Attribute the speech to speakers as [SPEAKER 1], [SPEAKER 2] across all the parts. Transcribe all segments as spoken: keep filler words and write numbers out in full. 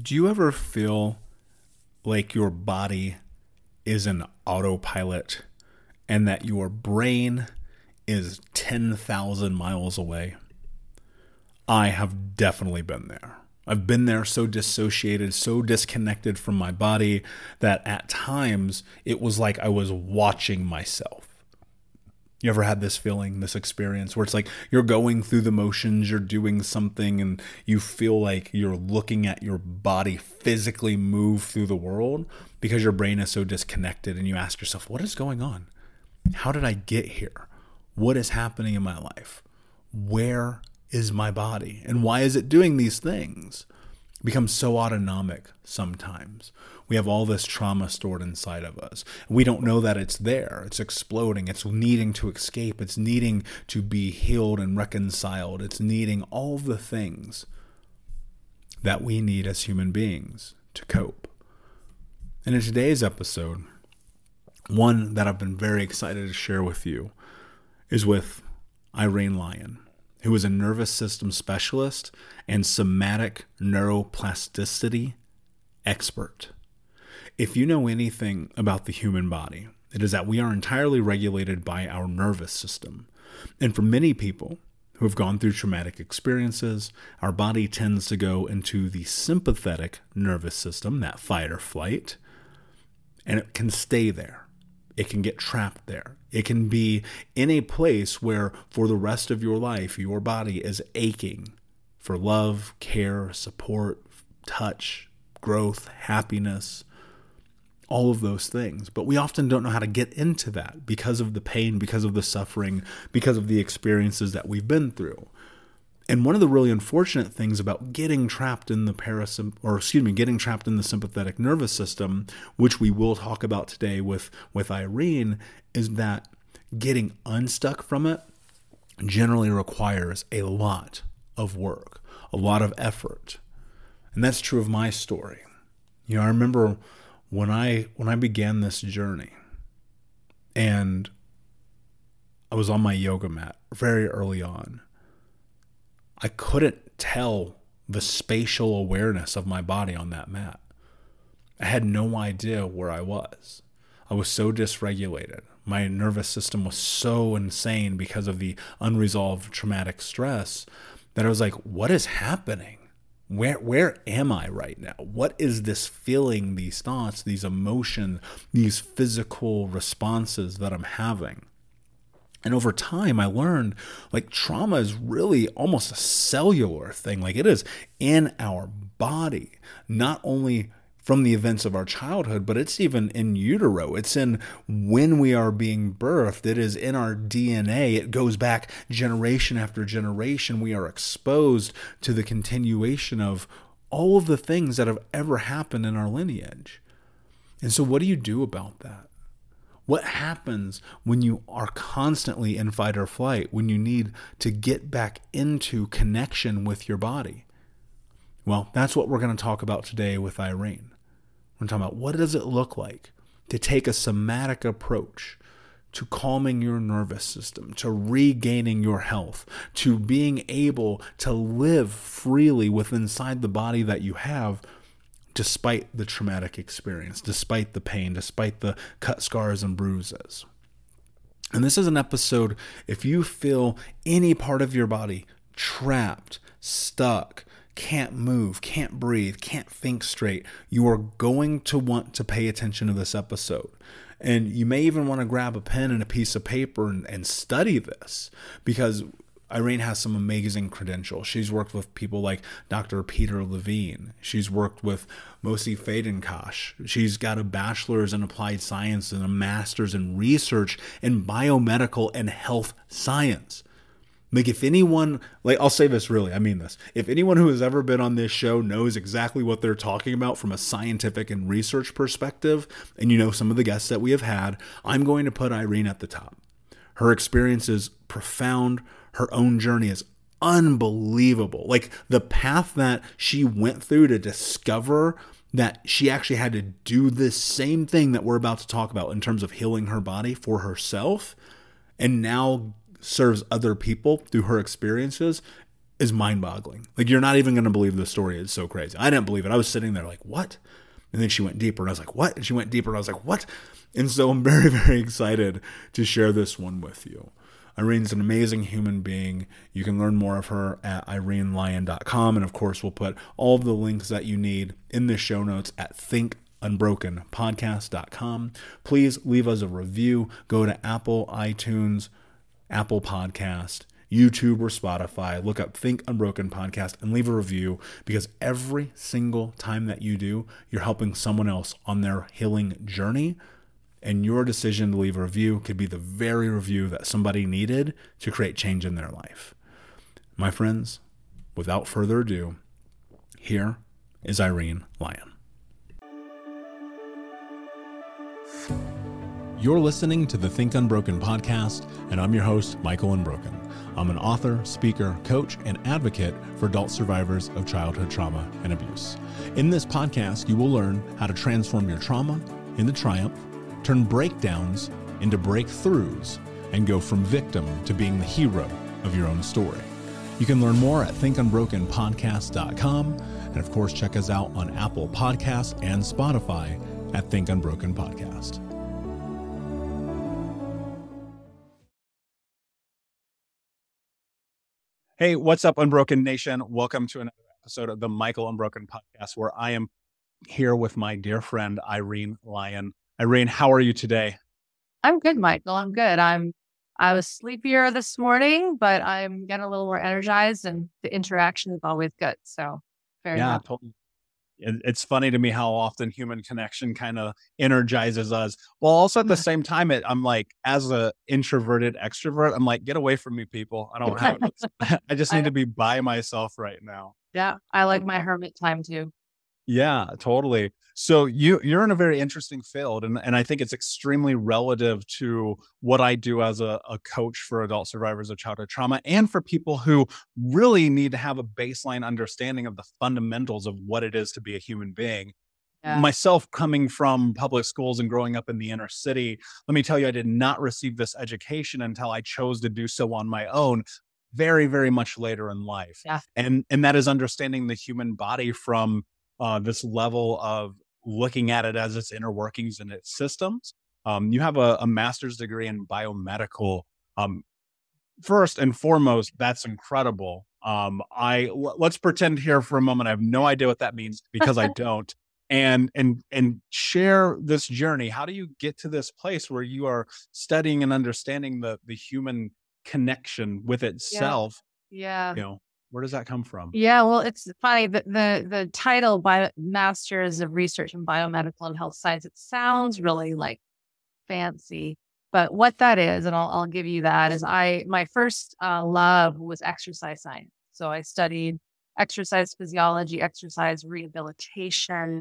[SPEAKER 1] Do you ever feel like your body is an autopilot and that your brain is ten thousand miles away? I have definitely been there. I've been there so dissociated, so disconnected from my body that at times it was like I was watching myself. You ever had this feeling, this experience where it's like you're going through the motions, you're doing something, and you feel like you're looking at your body physically move through the world because your brain is so disconnected, and you ask yourself, what is going on? How did I get here? What is happening in my life? Where is my body? And why is it doing these things? It becomes so autonomic sometimes. We have all this trauma stored inside of us. We don't know that it's there. It's exploding. It's needing to escape. It's needing to be healed and reconciled. It's needing all the things that we need as human beings to cope. And in today's episode, one that I've been very excited to share with you is with Irene Lyon, who is a nervous system specialist and somatic neuroplasticity expert. If you know anything about the human body, it is that we are entirely regulated by our nervous system. And for many people who have gone through traumatic experiences, our body tends to go into the sympathetic nervous system, that fight or flight, and it can stay there. It can get trapped there. It can be in a place where for the rest of your life, your body is aching for love, care, support, touch, growth, happiness, all of those things. But we often don't know how to get into that because of the pain, because of the suffering, because of the experiences that we've been through. And one of the really unfortunate things about getting trapped in the parasym- or excuse me, getting trapped in the sympathetic nervous system, which we will talk about today with, with Irene, is that getting unstuck from it generally requires a lot of work, a lot of effort. And that's true of my story. You know, I remember when I when I began this journey and I was on my yoga mat very early on, I couldn't tell the spatial awareness of my body on that mat. I had no idea where I was. I was so dysregulated. My nervous system was so insane because of the unresolved traumatic stress that I was like, what is happening? Where where am I right now? What is this feeling, these thoughts, these emotions, these physical responses that I'm having? And over time, I learned like trauma is really almost a cellular thing. Like it is in our body, not only from the events of our childhood, but it's even in utero. It's in when we are being birthed. It is in our D N A. It goes back generation after generation. We are exposed to the continuation of all of the things that have ever happened in our lineage. And so what do you do about that? What happens when you are constantly in fight or flight, when you need to get back into connection with your body? Well, that's what we're going to talk about today with Irene. We're talking about what does it look like to take a somatic approach to calming your nervous system, to regaining your health, to being able to live freely within inside the body that you have, despite the traumatic experience, despite the pain, despite the cut, scars, and bruises. And this is an episode, if you feel any part of your body trapped, stuck, can't move, can't breathe, can't think straight, you are going to want to pay attention to this episode. And you may even want to grab a pen and a piece of paper and, and study this, because Irene has some amazing credentials. She's worked with people like Doctor Peter Levine. She's worked with Moshe Fadenkosh. She's got a bachelor's in applied science and a master's in research in biomedical and health science. Like if anyone, like I'll say this really, I mean this. If anyone who has ever been on this show knows exactly what they're talking about from a scientific and research perspective, and you know some of the guests that we have had, I'm going to put Irene at the top. Her experience is profound. Her own journey is unbelievable. Like the path that she went through to discover that she actually had to do this same thing that we're about to talk about in terms of healing her body for herself, and now serves other people through her experiences, is mind-boggling. Like, you're not even going to believe the story. It's so crazy. I didn't believe it. I was sitting there like, what? And then she went deeper, and I was like, what? And she went deeper, and I was like, what? And so I'm very, very excited to share this one with you. Irene's an amazing human being. You can learn more of her at irene lyon dot com. And of course, we'll put all of the links that you need in the show notes at think unbroken podcast dot com. Please leave us a review. Go to Apple, iTunes, Apple Podcast, YouTube, or Spotify. Look up Think Unbroken Podcast and leave a review, because every single time that you do, you're helping someone else on their healing journey. And your decision to leave a review could be the very review that somebody needed to create change in their life. My friends, without further ado, here is Irene Lyon. You're listening to the Think Unbroken podcast, and I'm your host, Michael Unbroken. I'm an author, speaker, coach, and advocate for adult survivors of childhood trauma and abuse. In this podcast, you will learn how to transform your trauma into triumph, turn breakdowns into breakthroughs, and go from victim to being the hero of your own story. You can learn more at think unbroken podcast dot com, and of course, check us out on Apple Podcasts and Spotify at Think Unbroken Podcast. Hey, what's up, Unbroken Nation? Welcome to another episode of the Michael Unbroken Podcast, where I am here with my dear friend, Irene Lyon. Irene, how are you today?
[SPEAKER 2] I'm good, Michael. I'm good. I'm, I was sleepier this morning, but I'm getting a little more energized, and the interaction is always good. So very
[SPEAKER 1] Yeah,
[SPEAKER 2] happy.
[SPEAKER 1] totally. It's funny to me how often human connection kind of energizes us. Well, also at the same time, it, I'm like, as a introverted extrovert, I'm like, get away from me, people. I don't have it. I just need
[SPEAKER 2] I,
[SPEAKER 1] to be by myself right now.
[SPEAKER 2] yeah, I like my hermit time too.
[SPEAKER 1] Yeah, totally. So you you're in a very interesting field, and, and I think it's extremely relative to what I do as a, a coach for adult survivors of childhood trauma, and for people who really need to have a baseline understanding of the fundamentals of what it is to be a human being.
[SPEAKER 2] Yeah.
[SPEAKER 1] Myself, coming from public schools and growing up in the inner city, let me tell you, I did not receive this education until I chose to do so on my own very, very much later in life.
[SPEAKER 2] Yeah.
[SPEAKER 1] And and that is understanding the human body from Uh, this level of looking at it as its inner workings and its systems. Um, you have a, a master's degree in biomedical. Um, first and foremost, that's incredible. Um, I l- let's pretend here for a moment I have no idea what that means, because I don't. And and and share this journey. How do you get to this place where you are studying and understanding the the human connection with itself?
[SPEAKER 2] Yeah.
[SPEAKER 1] You know, where does that come from?
[SPEAKER 2] Yeah. Well, it's funny that the, the title bio Masters of Research in Biomedical and Health Science, it sounds really like fancy, but what that is, and I'll, I'll give you that, is I, my first uh, love was exercise science. So I studied exercise physiology, exercise rehabilitation,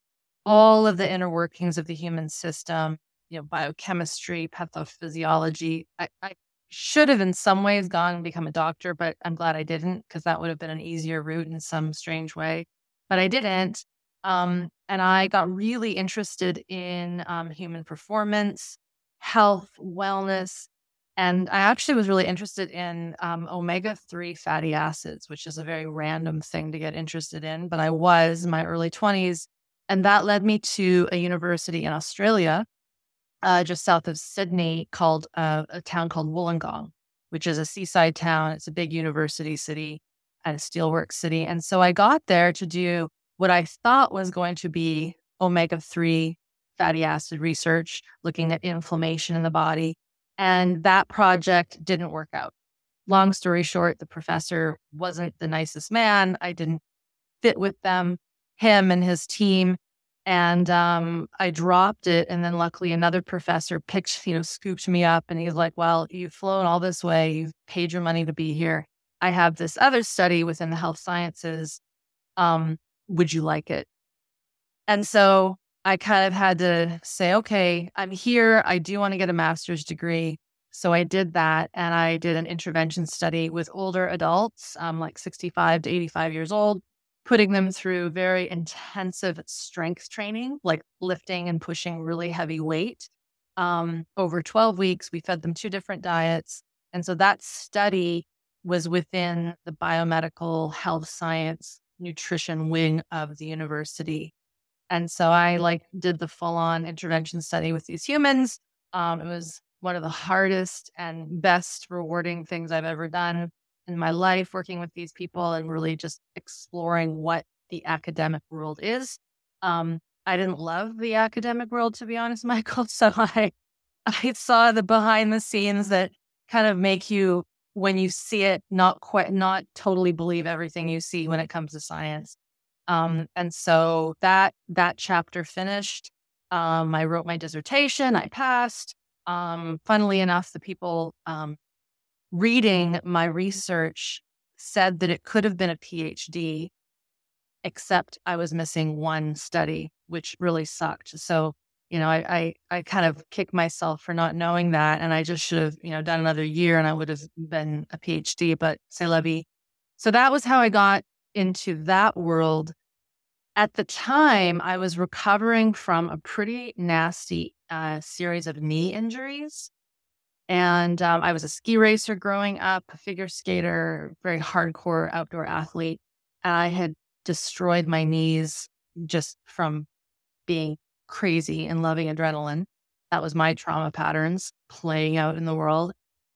[SPEAKER 2] all of the inner workings of the human system, you know, biochemistry, pathophysiology. I, I should have in some ways gone and become a doctor, but I'm glad I didn't, because that would have been an easier route in some strange way. But I didn't. Um, and I got really interested in um, human performance, health, wellness. And I actually was really interested in um, omega three fatty acids, which is a very random thing to get interested in. But I was in my early twenties. And that led me to a university in Australia, Uh, just south of Sydney, called uh, a town called Wollongong, which is a seaside town. It's a big university city and a steelworks city. And so I got there to do what I thought was going to be omega three fatty acid research, looking at inflammation in the body. And that project didn't work out. Long story short, the professor wasn't the nicest man. I didn't fit with them, him and his team. And um, I dropped it. And then luckily another professor picked, you know, scooped me up, and he's like, well, you've flown all this way. You've paid your money to be here. I have this other study within the health sciences. Um, would you like it? And so I kind of had to say, okay, I'm here. I do want to get a master's degree. So I did that. And I did an intervention study with older adults, um, like sixty-five to eighty-five years old, putting them through very intensive strength training, like lifting and pushing really heavy weight. Um, over twelve weeks, we fed them two different diets. And so that study was within the biomedical health science nutrition wing of the university. And so I like did the full on intervention study with these humans. Um, it was one of the hardest and best rewarding things I've ever done in my life, working with these people and really just exploring what the academic world is. Um, I didn't love the academic world, to be honest, Michael. So I, I saw the behind the scenes that kind of make you, when you see it, not quite, not totally believe everything you see when it comes to science. Um, and so that, that chapter finished. Um, I wrote my dissertation, I passed. Um, funnily enough, the people, um, reading my research said that it could have been a PhD, except I was missing one study, which really sucked. So, you know, I, I, I kind of kicked myself for not knowing that. And I just should have, you know, done another year and I would have been a PhD, but c'est la vie. So that was how I got into that world. At the time, I was recovering from a pretty nasty uh, series of knee injuries. And um, I was a ski racer growing up, a figure skater, very hardcore outdoor athlete. And I had destroyed my knees just from being crazy and loving adrenaline. That was my trauma patterns playing out in the world.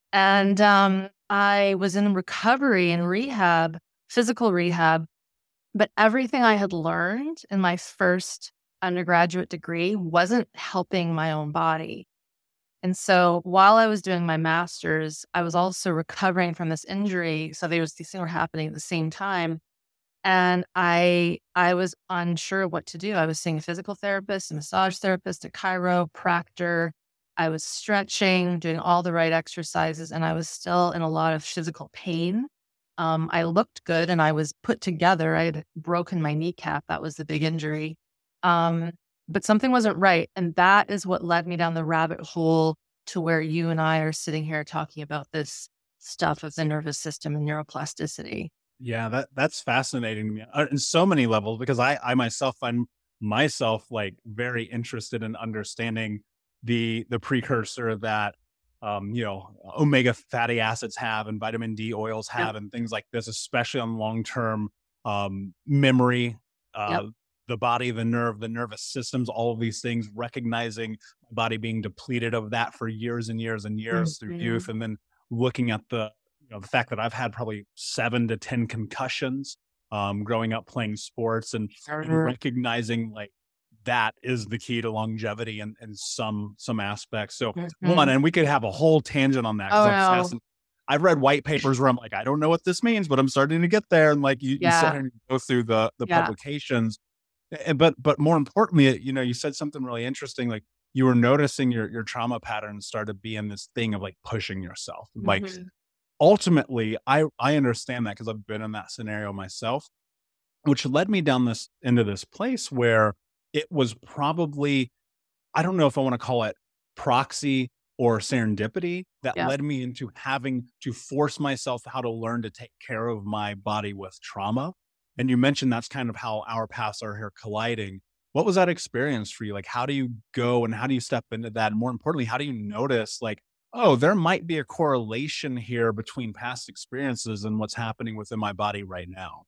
[SPEAKER 2] And um, I was in recovery and rehab, physical rehab. But everything I had learned in my first undergraduate degree wasn't helping my own body. And so while I was doing my master's, I was also recovering from this injury. So there was these things were happening at the same time. And I I was unsure what to do. I was seeing a physical therapist, a massage therapist, a chiropractor. I was stretching, doing all the right exercises, and I was still in a lot of physical pain. Um, I looked good and I was put together. I had broken my kneecap. That was the big injury. Um, but something wasn't right. And that is what led me down the rabbit hole to where you and I are sitting here talking about this stuff of the nervous system and neuroplasticity.
[SPEAKER 3] Yeah, that that's fascinating to me uh, in so many levels because I I myself find myself like very interested in understanding the the precursor that um you know omega fatty acids have and vitamin D oils have
[SPEAKER 2] Yep.
[SPEAKER 3] and things like this, especially on long term um memory, uh
[SPEAKER 2] Yep.
[SPEAKER 3] the body, the nerve, the nervous systems, all of these things, recognizing my body being depleted of that for years and years and years through
[SPEAKER 2] Mhm.
[SPEAKER 3] youth, and then looking at the you know, the fact that I've had probably seven to ten concussions um, growing up playing sports and, and
[SPEAKER 2] Sure.
[SPEAKER 3] recognizing like that is the key to longevity in, in some some aspects. So one,
[SPEAKER 2] Mhm.
[SPEAKER 3] and we could have a whole tangent on that because
[SPEAKER 2] Oh,
[SPEAKER 3] I'm
[SPEAKER 2] no.
[SPEAKER 3] fascinated. I've read white papers where I'm like, I don't know what this means, but I'm starting to get there. And like you, you
[SPEAKER 2] Yeah.
[SPEAKER 3] sit and go through the the
[SPEAKER 2] Yeah.
[SPEAKER 3] publications. And but but more importantly, you know, you said something really interesting. Like you were noticing your your trauma patterns started being this thing of like pushing yourself. Like
[SPEAKER 2] Mhm.
[SPEAKER 3] ultimately, I I understand that because I've been in that scenario myself, which led me down this into this place where it was probably, I don't know if I want to call it proxy or serendipity that
[SPEAKER 2] Yeah.
[SPEAKER 3] led me into having to force myself how to learn to take care of my body with trauma. And you mentioned that's kind of how our paths are here colliding. What was that experience for you? Like, how do you go and how do you step into that? And more importantly, how do you notice, like, oh, there might be a correlation here between past experiences and what's happening within my body right now?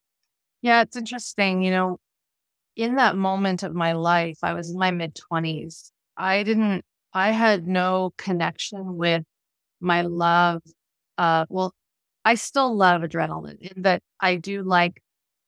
[SPEAKER 2] Yeah, it's interesting. You know, in that moment of my life, I was in my mid twenties. I didn't, I had no connection with my love. Uh, well, I still love adrenaline in that I do like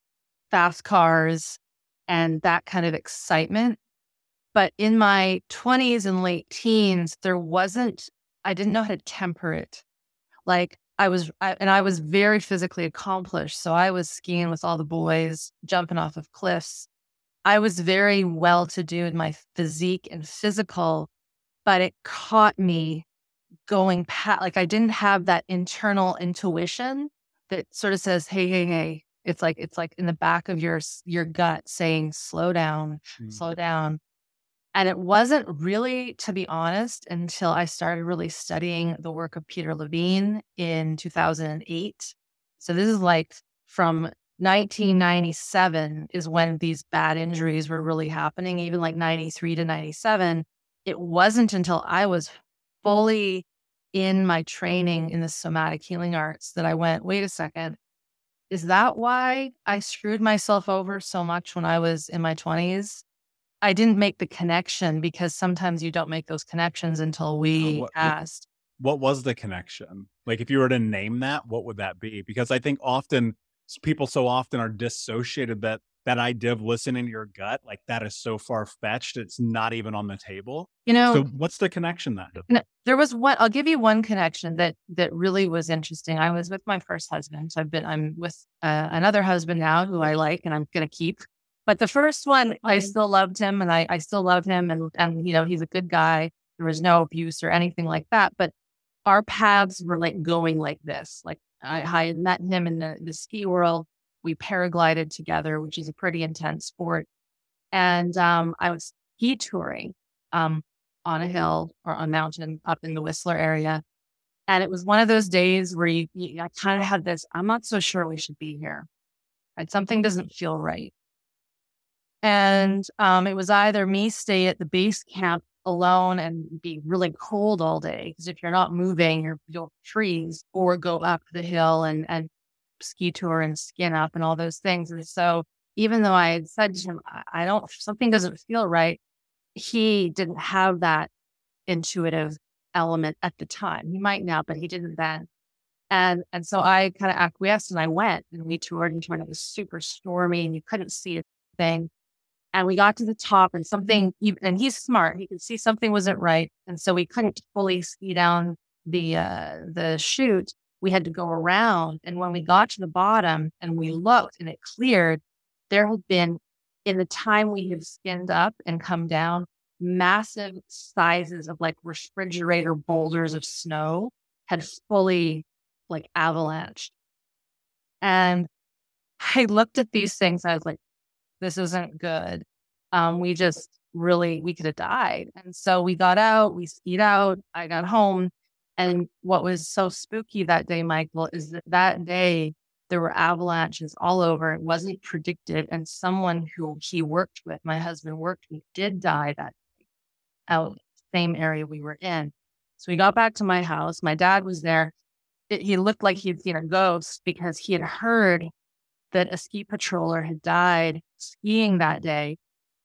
[SPEAKER 2] fast cars and that kind of excitement. But in my twenties and late teens, there wasn't, I didn't know how to temper it. Like I was, I, and I was very physically accomplished. So I was skiing with all the boys, jumping off of cliffs. I was very well to do in my physique and physical, but it caught me going past, like I didn't have that internal intuition that sort of says, hey, hey, hey. It's like, it's like in the back of your, s- your gut saying, slow down,
[SPEAKER 3] Mm.
[SPEAKER 2] slow down. And it wasn't really, to be honest, until I started really studying the work of Peter Levine in two thousand eight. So this is like from nineteen ninety-seven is when these bad injuries were really happening, even like ninety-three to ninety-seven. It wasn't until I was fully in my training in the somatic healing arts that I went, wait a second, is that why I screwed myself over so much when I was in my twenties? I didn't make the connection because sometimes you don't make those connections until
[SPEAKER 3] Uh,
[SPEAKER 2] we
[SPEAKER 3] what, what
[SPEAKER 2] asked.
[SPEAKER 3] what was the connection? Like, if you were to name that, what would that be? Because I think often s- people so often are dissociated that that idea of listening to your gut, like that is so far fetched, it's not even on the table.
[SPEAKER 2] You know,
[SPEAKER 3] So, what's the connection then?
[SPEAKER 2] n- there was one, I'll give you one connection that that really was interesting. I was with my first husband. So I've been, I'm with uh, another husband now who I like and I'm going to keep. But the first one, I still loved him and I, I still love him. And, and, you know, he's a good guy. There was no abuse or anything like that. But our paths were like going like this. Like I, I had met him in the, the ski world. We paraglided together, which is a pretty intense sport. And um, I was ski touring um, on a hill or on a mountain up in the Whistler area. And it was one of those days where you, you I kind of had this, I'm not so sure we should be here. Right? Something doesn't feel right. And um, it was either me stay at the base camp alone and be really cold all day, because if you're not moving, you're, you'll freeze, or go up the hill and, and ski tour and skin up and all those things. And so even though I had said to him, I, I don't, something doesn't feel right, he didn't have that intuitive element at the time. He might now, but he didn't then. And and so I kind of acquiesced and I went and we toured and toured. It was super stormy and you couldn't see a thing. And we got to the top and something, and he's smart, he could see something wasn't right. And so we couldn't fully ski down the, uh, the chute. We had to go around. And when we got to the bottom and we looked and it cleared, there had been, in the time we had skinned up and come down, massive sizes of like refrigerator boulders of snow had fully like avalanched. And I looked at these things. I was like, this isn't good. Um, we just really, we could have died. And so we got out, we skied out, I got home. And what was so spooky that day, Michael, is that that day there were avalanches all over. It wasn't predicted. And someone who he worked with, my husband worked with, did die that day out the same area we were in. So we got back to my house. My dad was there. It, he looked like he'd seen a ghost because he had heard that a ski patroller had died skiing that day.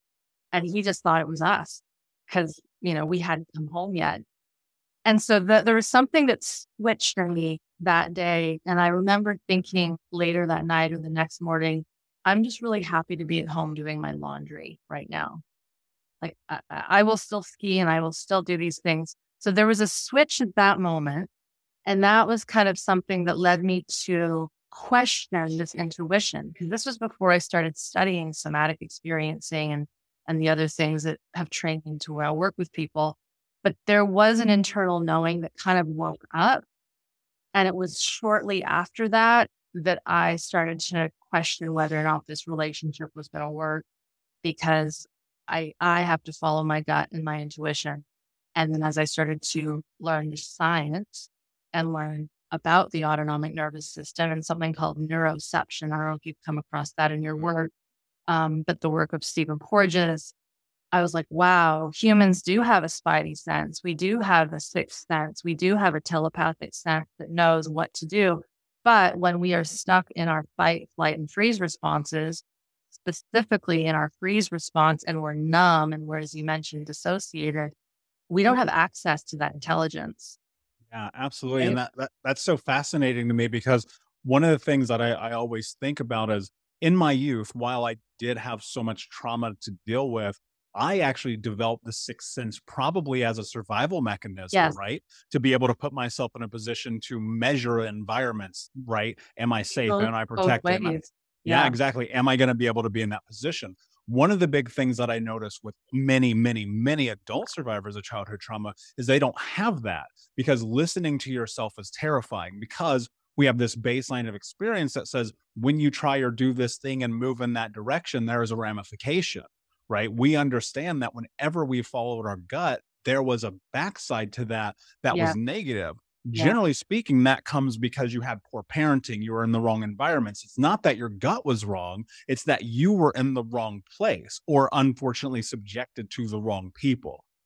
[SPEAKER 2] And he just thought it was us because, you know, we hadn't come home yet. And so the, there was something that switched for me that day. And I remember thinking later that night or the next morning, I'm just really happy to be at home doing my laundry right now. Like I, I will still ski and I will still do these things. So there was a switch at that moment. And that was kind of something that led me to question this intuition, because this was before I started studying somatic experiencing and, and the other things that have trained me to where I work with people. But there was an internal knowing that kind of woke up. And it was shortly after that that I started to question whether or not this relationship was going to work, because I I have to follow my gut and my intuition. And then as I started to learn the science and learn about the autonomic nervous system and something called neuroception, I don't know if you've come across that in your work, um, but the work of Stephen Porges, I was like, wow, humans do have a spidey sense. We do have a sixth sense. We do have a telepathic sense that knows what to do. But when we are stuck in our fight, flight, and freeze responses, specifically in our freeze response, and we're numb and we're, as you mentioned, dissociated, we don't have access to that intelligence.
[SPEAKER 3] Yeah, absolutely.
[SPEAKER 2] Right?
[SPEAKER 3] And that, that that's so fascinating to me, because one of the things that I, I always think about is, in my youth, while I did have so much trauma to deal with, I actually developed the sixth sense probably as a survival mechanism,
[SPEAKER 2] Yes.
[SPEAKER 3] right? To be able to put myself in a position to measure environments, right? Am I safe?
[SPEAKER 2] Both,
[SPEAKER 3] Am I
[SPEAKER 2] both
[SPEAKER 3] protected? Am I-
[SPEAKER 2] ways.
[SPEAKER 3] yeah,
[SPEAKER 2] Yeah.
[SPEAKER 3] exactly. Am I going to be able to be in that position? One of the big things that I noticed with many, many, many adult survivors of childhood trauma is they don't have that, because listening to yourself is terrifying, because we have this baseline of experience that says when you try or do this thing and move in that direction, there is a ramification, right? We understand that whenever we followed our gut, there was a backside to that that
[SPEAKER 2] Yeah.
[SPEAKER 3] was negative.
[SPEAKER 2] Yeah.
[SPEAKER 3] Generally speaking, that comes because you had poor parenting, you were in the wrong environments. It's not that your gut was wrong, it's that you were in the wrong place or unfortunately subjected to the wrong people.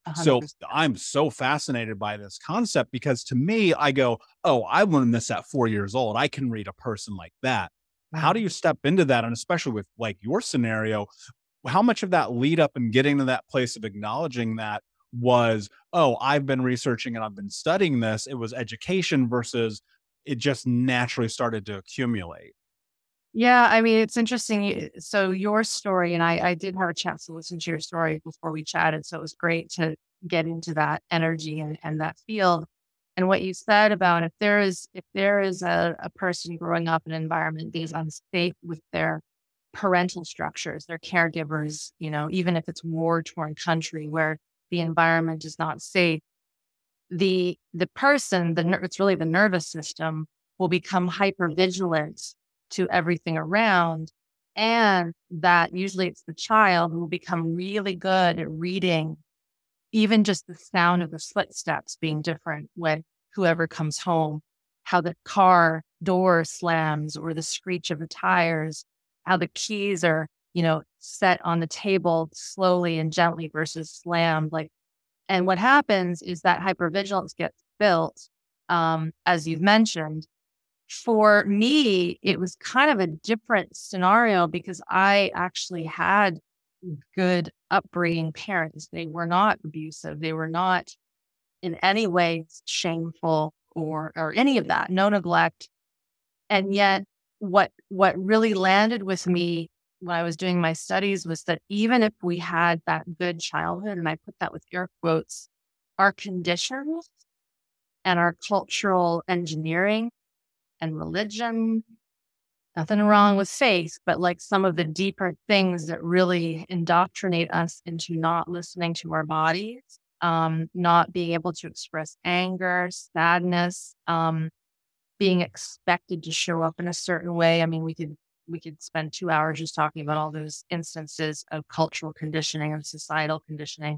[SPEAKER 2] one hundred
[SPEAKER 3] So
[SPEAKER 2] percent.
[SPEAKER 3] I'm so fascinated by this concept because to me, I go, oh, I learned this at four years old. I can read a person like that. How do
[SPEAKER 2] Mhm.
[SPEAKER 3] you step into that? And especially with like your scenario, how much of that lead up and getting to that place of acknowledging that was, oh, I've been researching and I've been studying this. It was education versus it just naturally started to accumulate.
[SPEAKER 2] Yeah, I mean, it's interesting. y- So your story, and I, I did have a chance to listen to your story before we chatted. So it was great to get into that energy and, and that field. And what you said about if there is if there is a, a person growing up in an environment that is unsafe with their parental structures, their caregivers, you know, even if it's war torn country where the environment is not safe, the the person, the ner- it's really the nervous system will become hyper vigilant to everything around, and that usually it's the child who will become really good at reading even just the sound of the footsteps being different when whoever comes home, how the car door slams or the screech of the tires, how the keys are, you know, set on the table slowly and gently versus slammed. Like, and what happens is that hypervigilance gets built, um, as you've mentioned. For me, it was kind of a different scenario because I actually had good upbringing parents. They were not abusive. They were not in any way shameful or or any of that. No neglect. And yet what what really landed with me when I was doing my studies was that even if we had that good childhood, and I put that with air quotes, our conditions and our cultural engineering and religion, nothing wrong with faith, but like some of the deeper things that really indoctrinate us into not listening to our bodies, um, not being able to express anger, sadness, um, being expected to show up in a certain way. I mean, we could we could spend two hours just talking about all those instances of cultural conditioning and societal conditioning.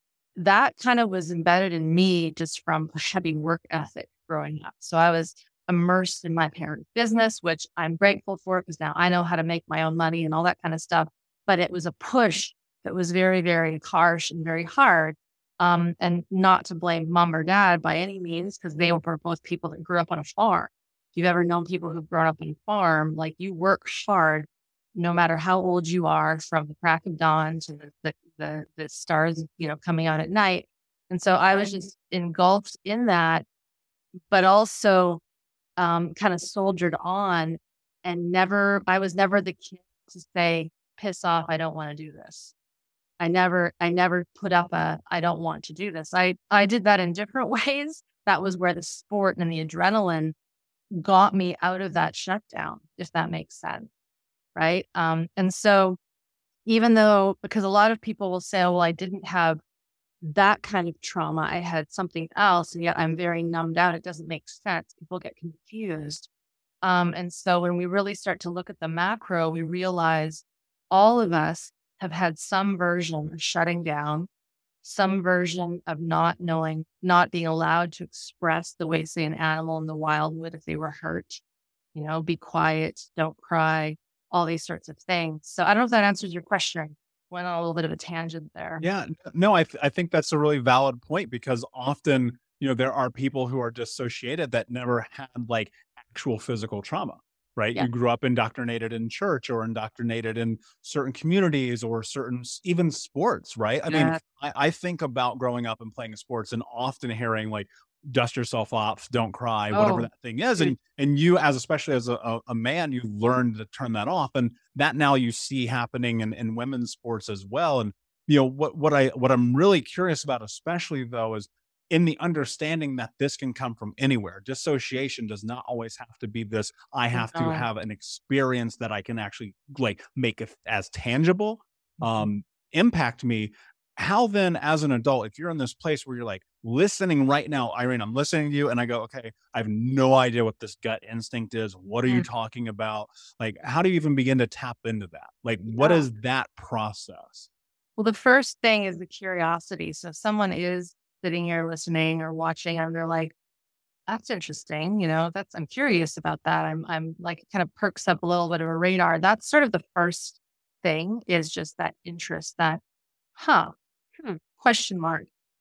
[SPEAKER 2] That kind of was embedded in me just from a heavy work ethic growing up. So I was immersed in my parents' business, which I'm grateful for because now I know how to make my own money and all that kind of stuff. But it was a push that was very, very harsh and very hard. Um, and not to blame mom or dad by any means, because they were both people that grew up on a farm. If you've ever known people who've grown up on a farm, like you work hard no matter how old you are, from the crack of dawn to the the the, the stars, you know, coming out at night. And so I was just engulfed in that, but also um, kind of soldiered on, and never. I was never the kid to say, "Piss off! I don't want to do this." I never, I never put up a, "I don't want to do this." I I did that in different ways. That was where the sport and the adrenaline got me out of that shutdown, if that makes sense, right? Um, and so even though, because a lot of people will say, oh, well, I didn't have that kind of trauma, I had something else, and yet I'm very numbed out. It doesn't make sense. People get confused. Um, and so when we really start to look at the macro, we realize all of us have had some version of shutting down, some version of not knowing, not being allowed to express the way, say, an animal in the wild would if they were hurt. You know, be quiet, don't cry, all these sorts of things. So I don't know if that answers your question. Went on a little bit of a tangent there.
[SPEAKER 3] Yeah, n no, I th I think that's a really valid point because often, you know, there are people who are dissociated that never had, like, actual physical trauma, right?
[SPEAKER 2] Yeah.
[SPEAKER 3] You grew up indoctrinated in church or indoctrinated in certain communities or certain s even sports, right? I mean,
[SPEAKER 2] Yeah.
[SPEAKER 3] I I think about growing up and playing sports and often hearing, like, "Dust yourself off, don't cry," whatever
[SPEAKER 2] Oh,
[SPEAKER 3] that thing is,
[SPEAKER 2] dude.
[SPEAKER 3] and and you as especially as a a a man, you learned to turn that off, and that now you see happening in in women's sports as well, and you know what what I what I'm really curious about especially though is in the understanding that this can come from anywhere. Dissociation does not always have to be this I have to
[SPEAKER 2] No.
[SPEAKER 3] have an experience that I can actually like make it as tangible
[SPEAKER 2] Mhm.
[SPEAKER 3] um impact me. How then as an adult if you're in this place where you're like listening right now, Irene, I'm listening to you and I go, okay, I have no idea what this gut instinct is. What are you
[SPEAKER 2] Mm.
[SPEAKER 3] talking about? Like how do you even begin to tap into that? Like what
[SPEAKER 2] Yeah.
[SPEAKER 3] is that process?
[SPEAKER 2] Well, the first thing is the curiosity. So if someone is sitting here listening or watching and they're like, that's interesting, you know, that's, I'm curious about that. I'm, I'm like, it kind of perks up a little bit of a radar. That's sort of the first thing, is just that interest, that, huh, hmm, question mark.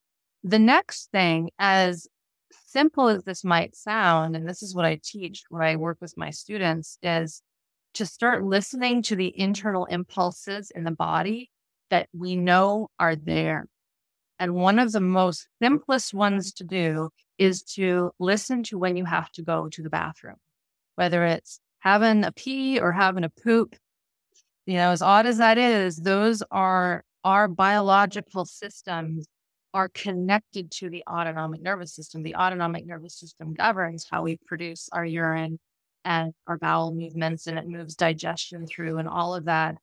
[SPEAKER 2] the next thing, as simple as this might sound, and this is what I teach when I work with my students, is to start listening to the internal impulses in the body that we know are there. And one of the most simplest ones to do is to listen to when you have to go to the bathroom, whether it's having a pee or having a poop. You know, as odd as that is, those are our biological systems are connected to the autonomic nervous system. The autonomic nervous system governs how we produce our urine and our bowel movements, and it moves digestion through and all of that.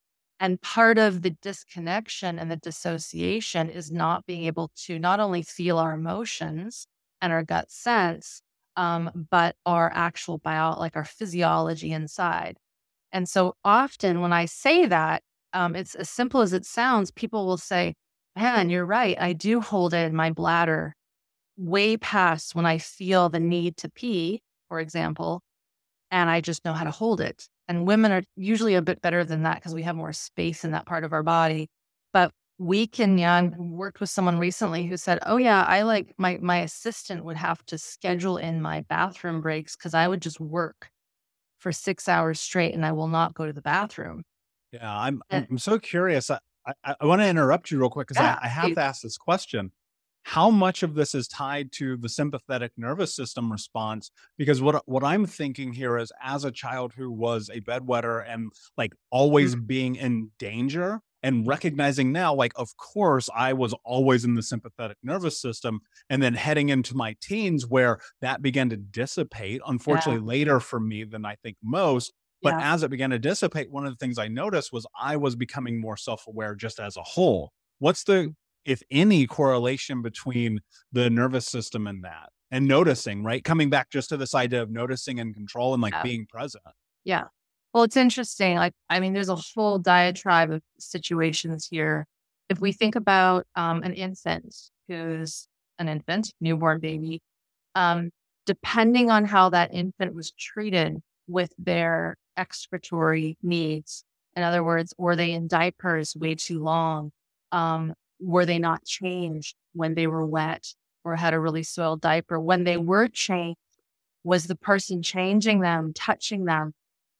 [SPEAKER 2] And part of the disconnection and the dissociation is not being able to not only feel our emotions and our gut sense, um, but our actual bio, like our physiology inside. And so often when I say that, um, it's as simple as it sounds, people will say, man, you're right. I do hold it in my bladder way past when I feel the need to pee, for example, and I just know how to hold it. And women are usually a bit better than that because we have more space in that part of our body. But we can, yeah, I worked with someone recently who said, oh yeah, I like my, my assistant would have to schedule in my bathroom breaks because I would just work for six hours straight and I will not go to the bathroom.
[SPEAKER 3] Yeah, I'm
[SPEAKER 2] And,
[SPEAKER 3] I'm so curious. I, I, I want to interrupt you real quick because
[SPEAKER 2] yeah,
[SPEAKER 3] I, I have to ask this question. How much of this is tied to the sympathetic nervous system response? Because what what I'm thinking here is, as a child who was a bedwetter and like always
[SPEAKER 2] mm,
[SPEAKER 3] being in danger, and recognizing now, like, of course, I was always in the sympathetic nervous system, and then heading into my teens where that began to dissipate,
[SPEAKER 2] yeah,
[SPEAKER 3] unfortunately later for me than I think most. But
[SPEAKER 2] yeah,
[SPEAKER 3] as it began to dissipate, one of the things I noticed was I was becoming more self-aware just as a whole. What's the, if any, correlation between the nervous system and that? And noticing, right? Coming back just to this idea of noticing and control and like
[SPEAKER 2] yeah,
[SPEAKER 3] being present.
[SPEAKER 2] yeah. Well, it's interesting. Like, I mean, there's a whole diatribe of situations here. If we think about um, an infant who's an infant, newborn baby, um, depending on how that infant was treated with their excretory needs, in other words, were they in diapers way too long? Um, were they not changed when they were wet or had a really soiled diaper? When they were changed, was the person changing them, touching them,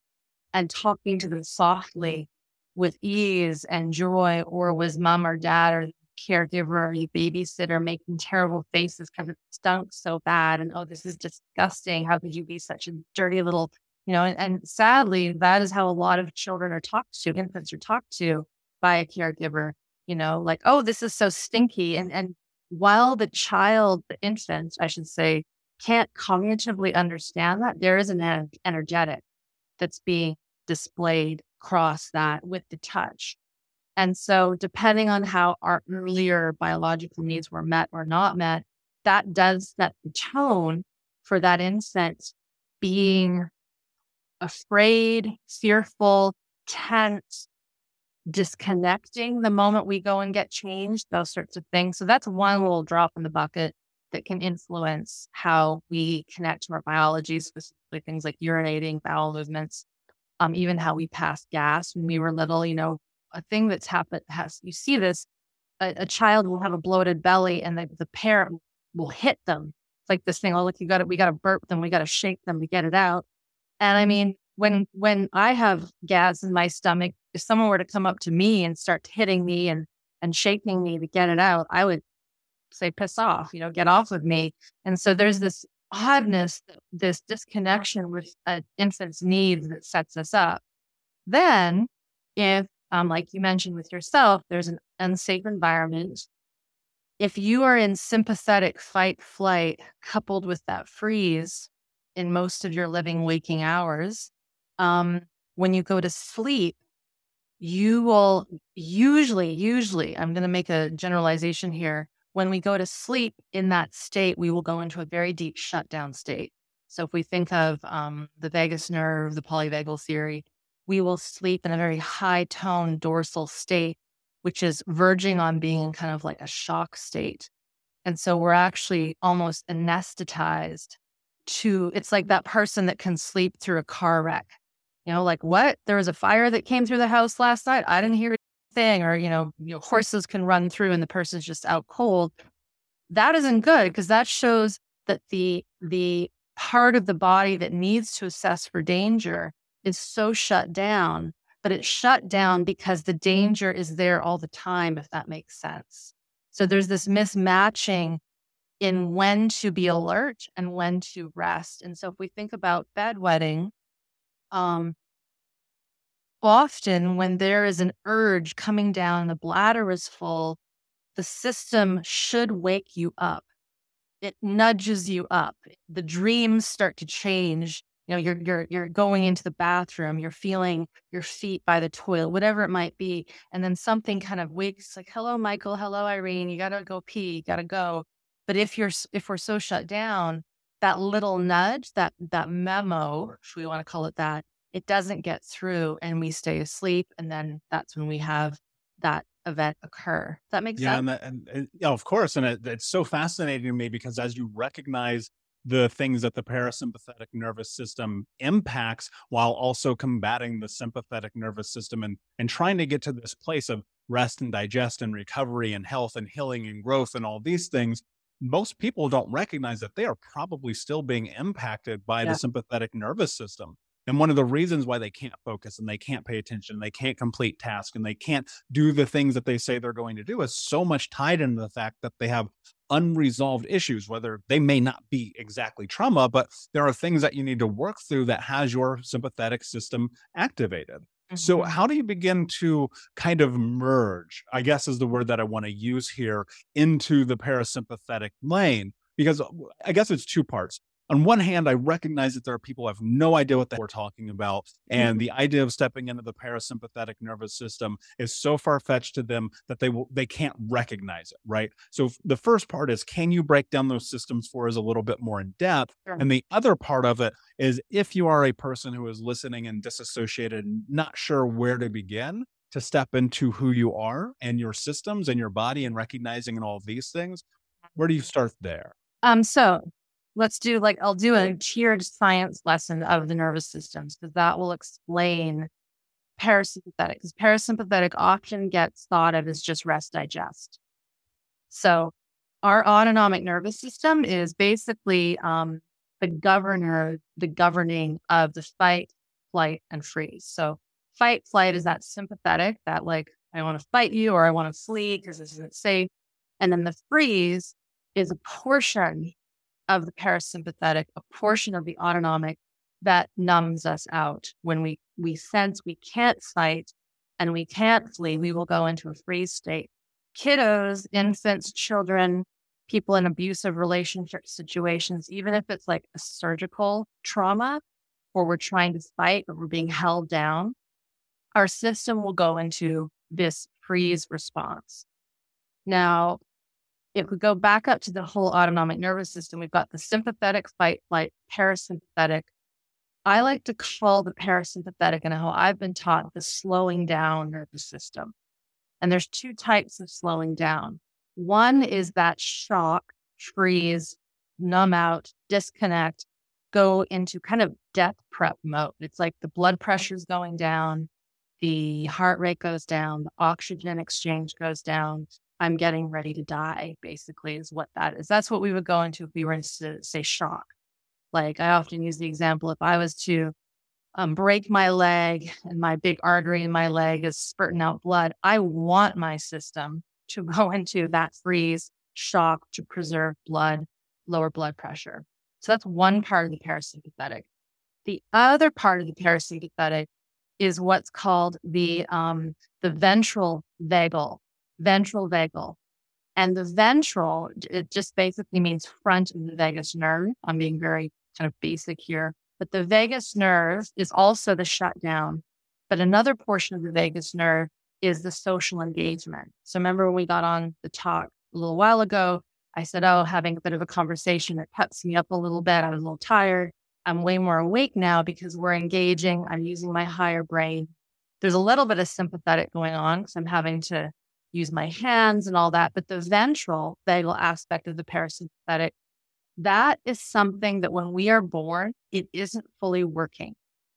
[SPEAKER 2] and talking to them softly with ease and joy, or was mom or dad or the caregiver or the babysitter making terrible faces because it stunk so bad and, oh, this is disgusting. How could you be such a dirty little, you know, and, and sadly, that is how a lot of children are talked to, infants are talked to by a caregiver, you know, like, oh, this is so stinky. And, and while the child, the infant, I should say, can't cognitively understand that, there is an en- energetic that's being displayed across that with the touch. And so depending on how our earlier biological needs were met or not met, that does set the tone for that infant being afraid, fearful, tense, disconnecting the moment we go and get changed, those sorts of things. So that's one little drop in the bucket that can influence how we connect to our biology, specifically things like urinating, bowel movements, um, even how we pass gas when we were little. You know, a thing that's happened has, you see this, a, a child will have a bloated belly and the, the parent will hit them. It's like this thing, oh, look, you got to, we got to burp them. We got to shake them to get it out. And I mean, when, when I have gas in my stomach, if someone were to come up to me and start hitting me and, and shaking me to get it out, I would say, piss off, you know, get off of me. And so there's this oddness, this disconnection with an infant's needs that sets us up. Then if, um, like you mentioned with yourself, there's an unsafe environment. If you are in sympathetic fight flight coupled with that freeze in most of your living waking hours, um, when you go to sleep, you will usually, usually, I'm going to make a generalization here. When we go to sleep in that state, we will go into a very deep shutdown state. So if we think of um, the vagus nerve, the polyvagal theory, we will sleep in a very high tone dorsal state, which is verging on being kind of like a shock state. And so we're actually almost anesthetized to, it's like that person that can sleep through a car wreck. You know, like, what? There was a fire that came through the house last night. I didn't hear a thing. Or, you know, you know, horses can run through and the person's just out cold. that isn't good because that shows that the the part of the body that needs to assess for danger is so shut down, but it's shut down because the danger is there all the time, if that makes sense. So there's this mismatching in when to be alert and when to rest. And so if we think about bedwetting, um, often when there is an urge coming down, the bladder is full, the system should wake you up. It nudges you up. The dreams start to change. You know, you're you're you're going into the bathroom, you're feeling your feet by the toilet, whatever it might be. And then something kind of wakes like, hello, Michael, hello, Irene, you gotta go pee, you gotta go. But if you're if we're so shut down, that little nudge, that that memo, if we want to call it that, it doesn't get through and we stay asleep. And then that's when we have that event occur. Does that make
[SPEAKER 3] Yeah,
[SPEAKER 2] sense?
[SPEAKER 3] and, that, and, and yeah, of course, and it, it's so fascinating to me because as you recognize the things that the parasympathetic nervous system impacts while also combating the sympathetic nervous system and and trying to get to this place of rest and digest and recovery and health and healing and growth and all these things, most people don't recognize that they are probably still being impacted by
[SPEAKER 2] Yeah.
[SPEAKER 3] the sympathetic nervous system. And one of the reasons why they can't focus and they can't pay attention, they can't complete tasks, and they can't do the things that they say they're going to do is so much tied into the fact that they have unresolved issues, whether they may not be exactly trauma, but there are things that you need to work through that has your sympathetic system activated. So
[SPEAKER 2] Mhm.
[SPEAKER 3] how do you begin to kind of merge, I guess is the word that I want to use here, into the parasympathetic lane? Because I guess it's two parts. On one hand, I recognize that there are people who have no idea what the heck we're talking about. And the idea of stepping into the parasympathetic nervous system is so far-fetched to them that they will, they can't recognize it, right? So the first part is, can you break down those systems for us a little bit more in depth?
[SPEAKER 2] Sure.
[SPEAKER 3] And the other part of it is, if you are a person who is listening and disassociated, not sure where to begin to step into who you are and your systems and your body and recognizing and all of these things, where do you start there?
[SPEAKER 2] Um, so let's do like, I'll do a tiered science lesson of the nervous systems because that will explain parasympathetic. Because parasympathetic often gets thought of as just rest, digest. So our autonomic nervous system is basically um, the governor, the governing of the fight, flight, and freeze. So fight, flight is that sympathetic, that like, I want to fight you or I want to flee because this isn't safe. And then the freeze is a portion of the parasympathetic, a portion of the autonomic that numbs us out. When we, we sense we can't fight and we can't flee, we will go into a freeze state. Kiddos, infants, children, people in abusive relationship situations, even if it's like a surgical trauma or we're trying to fight or we're being held down, our system will go into this freeze response. Now, if we go back up to the whole autonomic nervous system, we've got the sympathetic, fight, flight, parasympathetic. I like to call the parasympathetic, and how I've been taught, the slowing down nervous system. And there's two types of slowing down. One is that shock, freeze, numb out, disconnect, go into kind of death prep mode. It's like the blood pressure's going down, the heart rate goes down, the oxygen exchange goes down. I'm getting ready to die, basically, is what that is. That's what we would go into if we were in, say, shock. Like I often use the example, if I was to um, break my leg and my big artery in my leg is spurting out blood, I want my system to go into that freeze shock to preserve blood, lower blood pressure. So that's one part of the parasympathetic. The other part of the parasympathetic is what's called the um, the ventral vagal, ventral vagal. And the ventral, it just basically means front of the vagus nerve. I'm being very kind of basic here. But the vagus nerve is also the shutdown. But another portion of the vagus nerve is the social engagement. So remember when we got on the talk a little while ago, I said, oh, having a bit of a conversation, it peps me up a little bit. I was a little tired. I'm way more awake now because we're engaging. I'm using my higher brain. There's a little bit of sympathetic going on because I'm having to use my hands and all that. But the ventral vagal aspect of the parasympathetic, that is something that when we are born, it isn't fully working,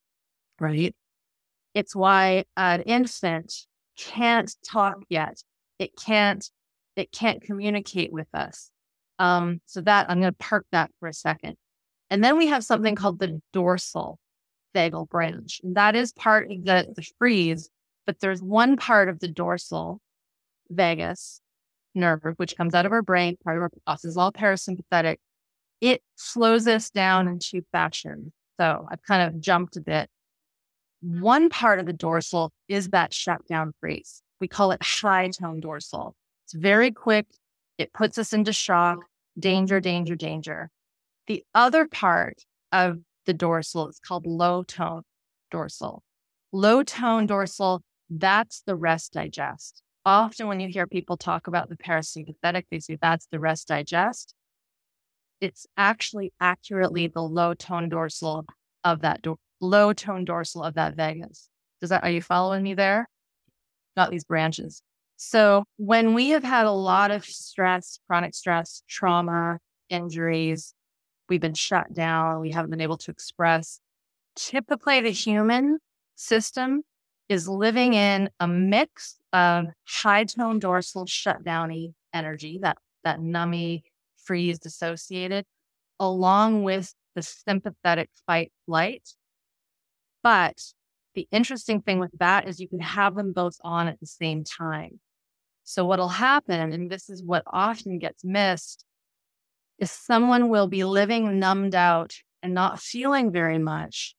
[SPEAKER 2] right? It's why an infant can't talk yet. It can't, it can't communicate with us. Um, so that I'm going to park that for a second. And then we have something called the dorsal vagal branch. And that is part of the, the freeze, but there's one part of the dorsal vagus nerve, which comes out of our brain, part of our process is all parasympathetic. It slows us down in two fashions. So I've kind of jumped a bit. One part of the dorsal is that shutdown freeze. We call it high tone dorsal. It's very quick. It puts us into shock, danger, danger, danger. The other part of the dorsal is called low tone dorsal. Low tone dorsal, that's the rest digest. Often when you hear people talk about the parasympathetic, they say that's the rest digest. It's actually accurately the low tone dorsal of that do- low tone dorsal of that vagus. Does that, are you following me there? Not these branches. So when we have had a lot of stress, chronic stress, trauma, injuries, we've been shut down, we haven't been able to express. Typically the human system is living in a mix of high tone dorsal shutdowny energy, that, that nummy, freeze, dissociated, along with the sympathetic fight flight. But the interesting thing with that is you can have them both on at the same time. So what'll happen, and this is what often gets missed, is someone will be living numbed out and not feeling very much.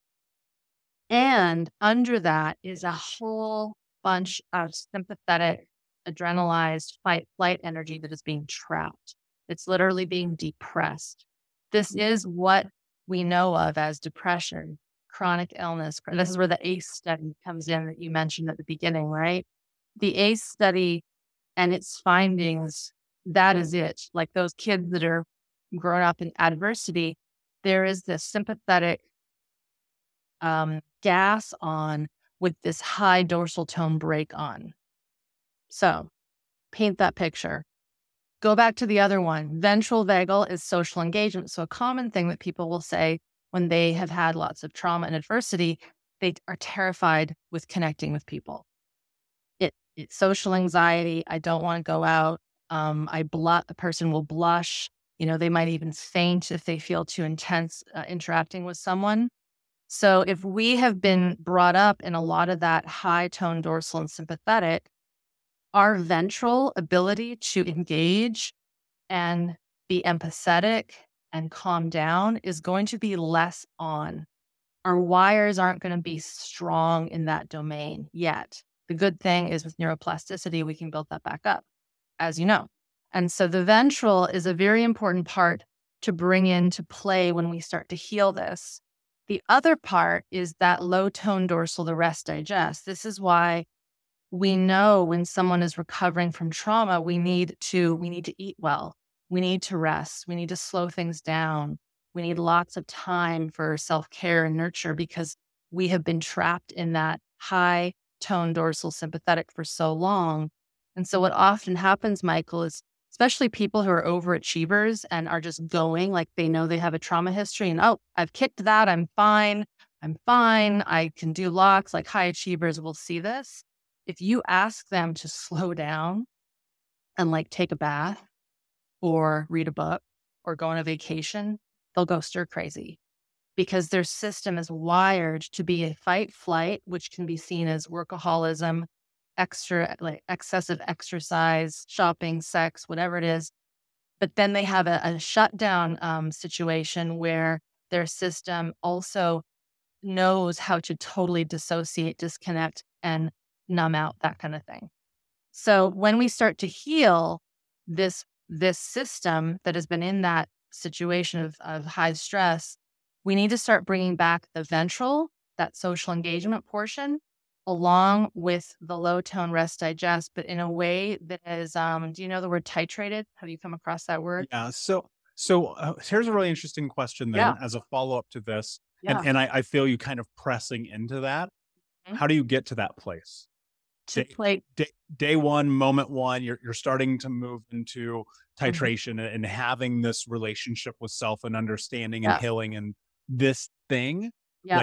[SPEAKER 2] And under that is a whole bunch of sympathetic, adrenalized fight flight energy that is being trapped. It's literally being depressed. This is what we know of as depression, chronic illness. This is where the A C E study comes in that you mentioned at the beginning, right? The A C E study and its findings, that is it. Like those kids that are grown up in adversity, there is this sympathetic um, gas on with this high dorsal tone break on. So paint that picture. Go back to the other one. Ventral vagal is social engagement. So a common thing that people will say when they have had lots of trauma and adversity, they are terrified with connecting with people. It, it's social anxiety. I don't want to go out. Um, I blush. A person will blush. You know, they might even faint if they feel too intense uh, interacting with someone. So if we have been brought up in a lot of that high tone dorsal and sympathetic, our ventral ability to engage and be empathetic and calm down is going to be less on. Our wires aren't going to be strong in that domain yet. The good thing is with neuroplasticity, we can build that back up, as you know. And so the ventral is a very important part to bring into play when we start to heal this. The other part is that low tone dorsal, the rest digest. This is why we know when someone is recovering from trauma, we need to, we need to eat well. We need to rest. We need to slow things down. We need lots of time for self-care and nurture because we have been trapped in that high tone dorsal sympathetic for so long. And so what often happens, Michael, is especially people who are overachievers and are just going like they know they have a trauma history and, oh, I've kicked that. I'm fine. I'm fine. I can do lots. Like high achievers will see this. If you ask them to slow down and like take a bath or read a book or go on a vacation, they'll go stir crazy because their system is wired to be a fight flight, which can be seen as workaholism, extra, like excessive exercise, shopping, sex, whatever it is. But then they have a, a shutdown um, situation where their system also knows how to totally dissociate, disconnect, and numb out, that kind of thing. So when we start to heal this, this system that has been in that situation of, of high stress, we need to start bringing back the ventral, that social engagement portion, along with the low tone rest digest, but in a way that is, um, do you know the word titrated? Have you come across that word?
[SPEAKER 3] Yeah. So, so uh, here's a really interesting question then
[SPEAKER 2] Yeah.
[SPEAKER 3] as a follow-up to this.
[SPEAKER 2] Yeah.
[SPEAKER 3] And, and I, I feel you kind of pressing into that.
[SPEAKER 2] Mhm.
[SPEAKER 3] How do you get to that place?
[SPEAKER 2] To
[SPEAKER 3] Day,
[SPEAKER 2] play.
[SPEAKER 3] day, day one, moment one, you're, you're starting to move into
[SPEAKER 2] Mhm.
[SPEAKER 3] titration and, and having this relationship with self and understanding
[SPEAKER 2] Yeah.
[SPEAKER 3] and healing and this thing.
[SPEAKER 2] Yeah.
[SPEAKER 3] Like,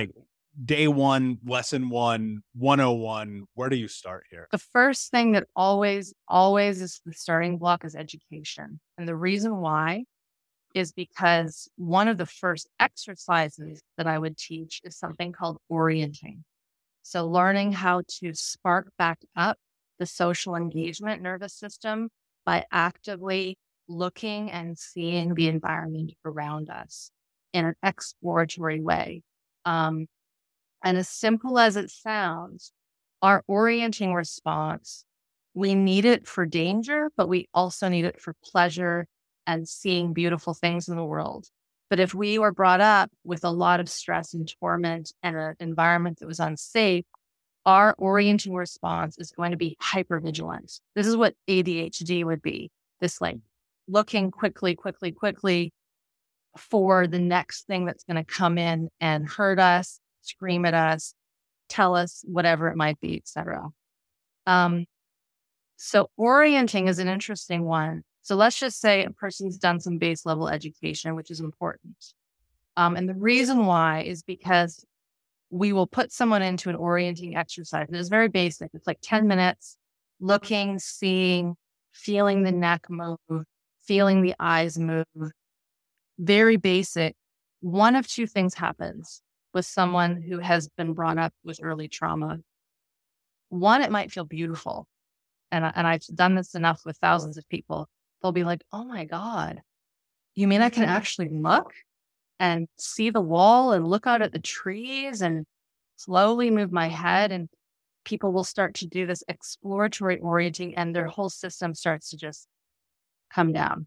[SPEAKER 3] day one, lesson one, one oh one, where do you start here?
[SPEAKER 2] The first thing that always, always is the starting block is education. And the reason why is because one of the first exercises that I would teach is something called orienting. So learning how to spark back up the social engagement nervous system by actively looking and seeing the environment around us in an exploratory way. Um, and as simple as it sounds, our orienting response, we need it for danger, but we also need it for pleasure and seeing beautiful things in the world. But if we were brought up with a lot of stress and torment and an environment that was unsafe, our orienting response is going to be hypervigilance. This is what A D H D would be. This like looking quickly, quickly, quickly for the next thing that's going to come in and hurt us, scream at us, tell us whatever it might be, et cetera. Um, so orienting is an interesting one. So let's just say a person's done some base level education, which is important. Um, and the reason why is because we will put someone into an orienting exercise. It's very basic. It's like ten minutes, looking, seeing, feeling the neck move, feeling the eyes move. Very basic. One of two things happens with someone who has been brought up with early trauma. One, it might feel beautiful. And, and I've done this enough with thousands of people. They'll be like, oh my God, you mean I can actually look and see the wall and look out at the trees and slowly move my head? And people will start to do this exploratory orienting and their whole system starts to just come down.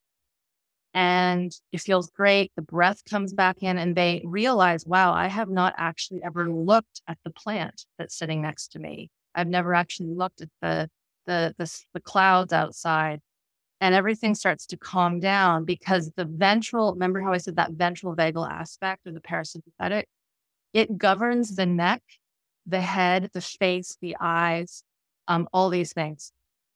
[SPEAKER 2] And it feels great. The breath comes back in and they realize, wow, I have not actually ever looked at the plant that's sitting next to me. I've never actually looked at the the the, the clouds outside. And everything starts to calm down because the ventral, remember how I said that ventral vagal aspect of the parasympathetic? It governs the neck, the head, the face, the eyes, um, all these things.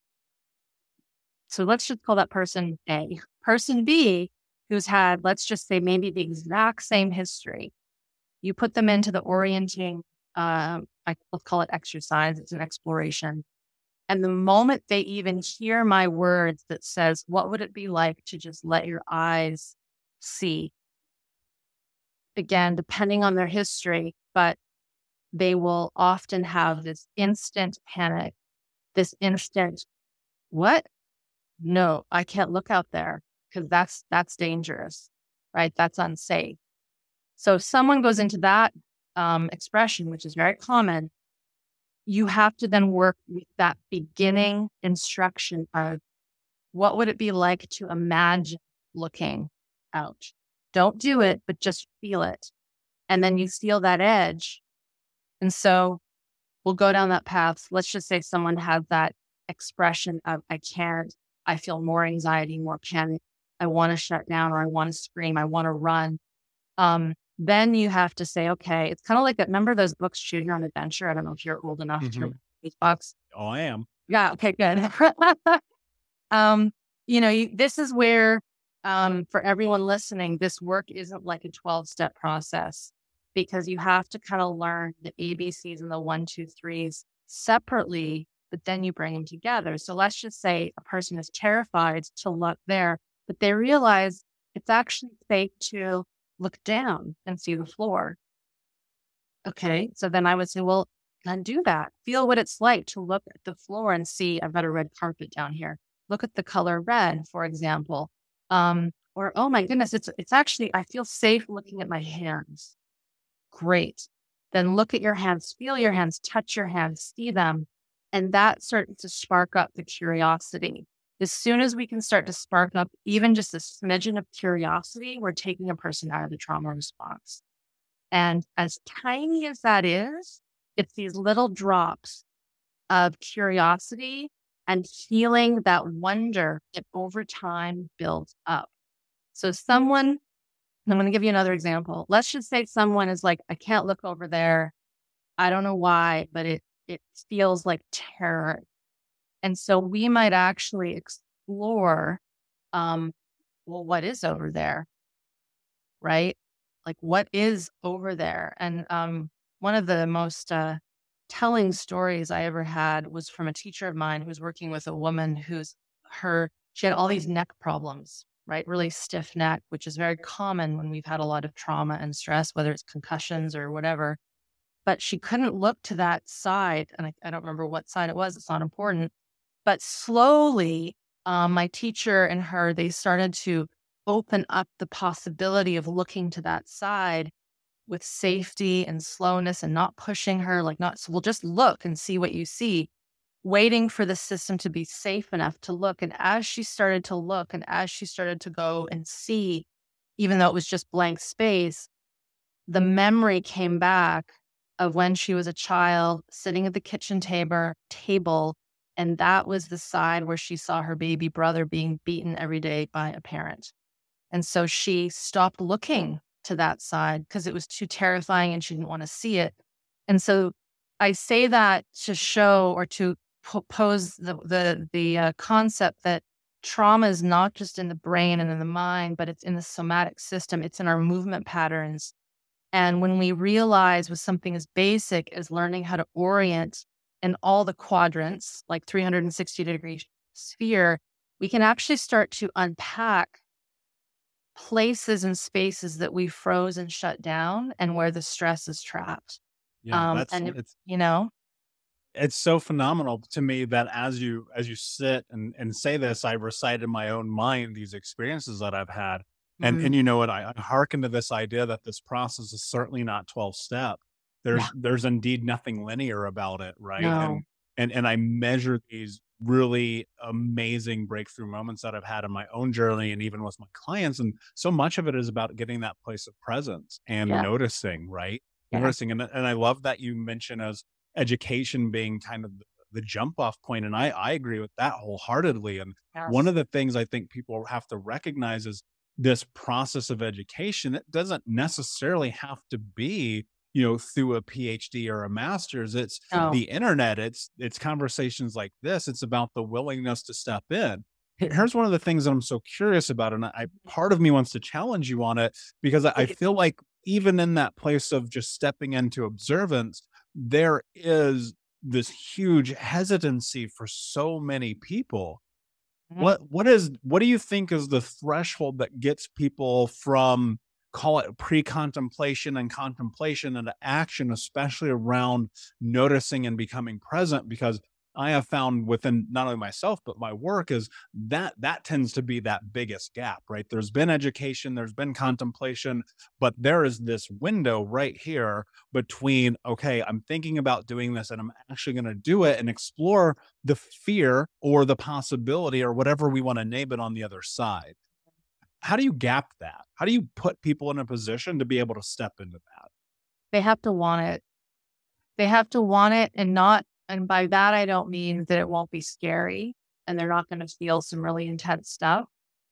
[SPEAKER 2] So let's just call that person A. Person B, who's had, let's just say maybe the exact same history. You put them into the orienting, uh, I, let's call it exercise. It's an exploration. And the moment they even hear my words that says, what would it be like to just let your eyes see? Again, depending on their history, but they will often have this instant panic, this instant, what? No, I can't look out there because that's, that's dangerous, right? That's unsafe. So if someone goes into that um, expression, which is very common, you have to then work with that beginning instruction of what would it be like to imagine looking out? Don't do it, but just feel it. And then you feel that edge. And so we'll go down that path. Let's just say someone has that expression of, I can't, I feel more anxiety, more panic. I want to shut down or I want to scream. I want to run. Um, Then you have to say, okay, it's kind of like that. Remember those books, Choose Your Own Adventure? I don't know if you're old enough
[SPEAKER 3] Mhm.
[SPEAKER 2] to remember these books.
[SPEAKER 3] Oh, I am.
[SPEAKER 2] Yeah. Okay, good. um, you know, you, this is where, um, for everyone listening, this work isn't like a twelve step process because you have to kind of learn the A B Cs and the one, two, threes separately, but then you bring them together. So let's just say a person is terrified to look there, but they realize it's actually safe to look down and see the floor. Okay. So then I would say, well, then do that. Feel what it's like to look at the floor and see, I've got a red carpet down here. Look at the color red, for example. Um, or, oh my goodness, it's, it's actually, I feel safe looking at my hands. Great. Then look at your hands, feel your hands, touch your hands, see them. And that starts to spark up the curiosity. As soon as we can start to spark up even just a smidgen of curiosity, we're taking a person out of the trauma response. And as tiny as that is, it's these little drops of curiosity and feeling that wonder that over time builds up. So someone, I'm going to give you another example. Let's just say someone is like, I can't look over there. I don't know why, but it, it feels like terror. And so we might actually explore, um, well, what is over there, right? Like what is over there? And um, one of the most uh, telling stories I ever had was from a teacher of mine who was working with a woman who's her, she had all these neck problems, right? Really stiff neck, which is very common when we've had a lot of trauma and stress, whether it's concussions or whatever. But she couldn't look to that side. And I, I don't remember what side it was. It's not important. But slowly, um, my teacher and her, they started to open up the possibility of looking to that side with safety and slowness and not pushing her, like not, so we'll just look and see what you see, waiting for the system to be safe enough to look. And as she started to look and as she started to go and see, even though it was just blank space, the memory came back of when she was a child sitting at the kitchen table, table, and that was the side where she saw her baby brother being beaten every day by a parent. And so she stopped looking to that side because it was too terrifying and she didn't want to see it. And so I say that to show or to po- pose the the the uh, concept that trauma is not just in the brain and in the mind, but it's in the somatic system. It's in our movement patterns. And when we realize with something as basic as learning how to orient in all the quadrants, like three hundred sixty degree sphere, we can actually start to unpack places and spaces that we froze and shut down and where the stress is trapped.
[SPEAKER 3] Yeah,
[SPEAKER 2] Um,
[SPEAKER 3] that's
[SPEAKER 2] and, it-
[SPEAKER 3] it's
[SPEAKER 2] you know,
[SPEAKER 3] it's so phenomenal to me that as you as you sit and and say this, I recite in my own mind these experiences that I've had. And
[SPEAKER 2] mhm,
[SPEAKER 3] and you know what, I, I hearken to this idea that this process is certainly not twelve step.
[SPEAKER 2] yeah,
[SPEAKER 3] There's there's indeed nothing linear about it, right?
[SPEAKER 2] no,
[SPEAKER 3] And and and I measure these really amazing breakthrough moments that I've had in my own journey and even with my clients. And so much of it is about getting that place of presence and
[SPEAKER 2] yeah,
[SPEAKER 3] noticing, right?
[SPEAKER 2] yeah,
[SPEAKER 3] Noticing. And and I love that you mention as education being kind of the, the jump off point. And I, I agree with that wholeheartedly. And one
[SPEAKER 2] yes,
[SPEAKER 3] of the things I think people have to recognize is this process of education. It doesn't necessarily have to be, you know, through a PhD or a master's. It's
[SPEAKER 2] no,
[SPEAKER 3] the internet. It's, it's conversations like this. It's about the willingness to step in. Here- Here's one of the things that I'm so curious about. And I, part of me wants to challenge you on it because I I feel like even in that place of just stepping into observance, there is this huge hesitancy for so many people.
[SPEAKER 2] mhm,
[SPEAKER 3] What what is what do you think is the threshold that gets people from, call it pre-contemplation and contemplation into action, especially around noticing and becoming present? Because I have found within not only myself but my work is that that tends to be that biggest gap, right? There's been education, there's been contemplation, but there is this window right here between, okay, I'm thinking about doing this and I'm actually going to do it and explore the fear or the possibility or whatever we want to name it on the other side. How do you gap that? How do you put people in a position to be able to step into that?
[SPEAKER 2] they have to want it. They have to want it and not, and by that, I don't mean that it won't be scary and they're not going to feel some really intense stuff.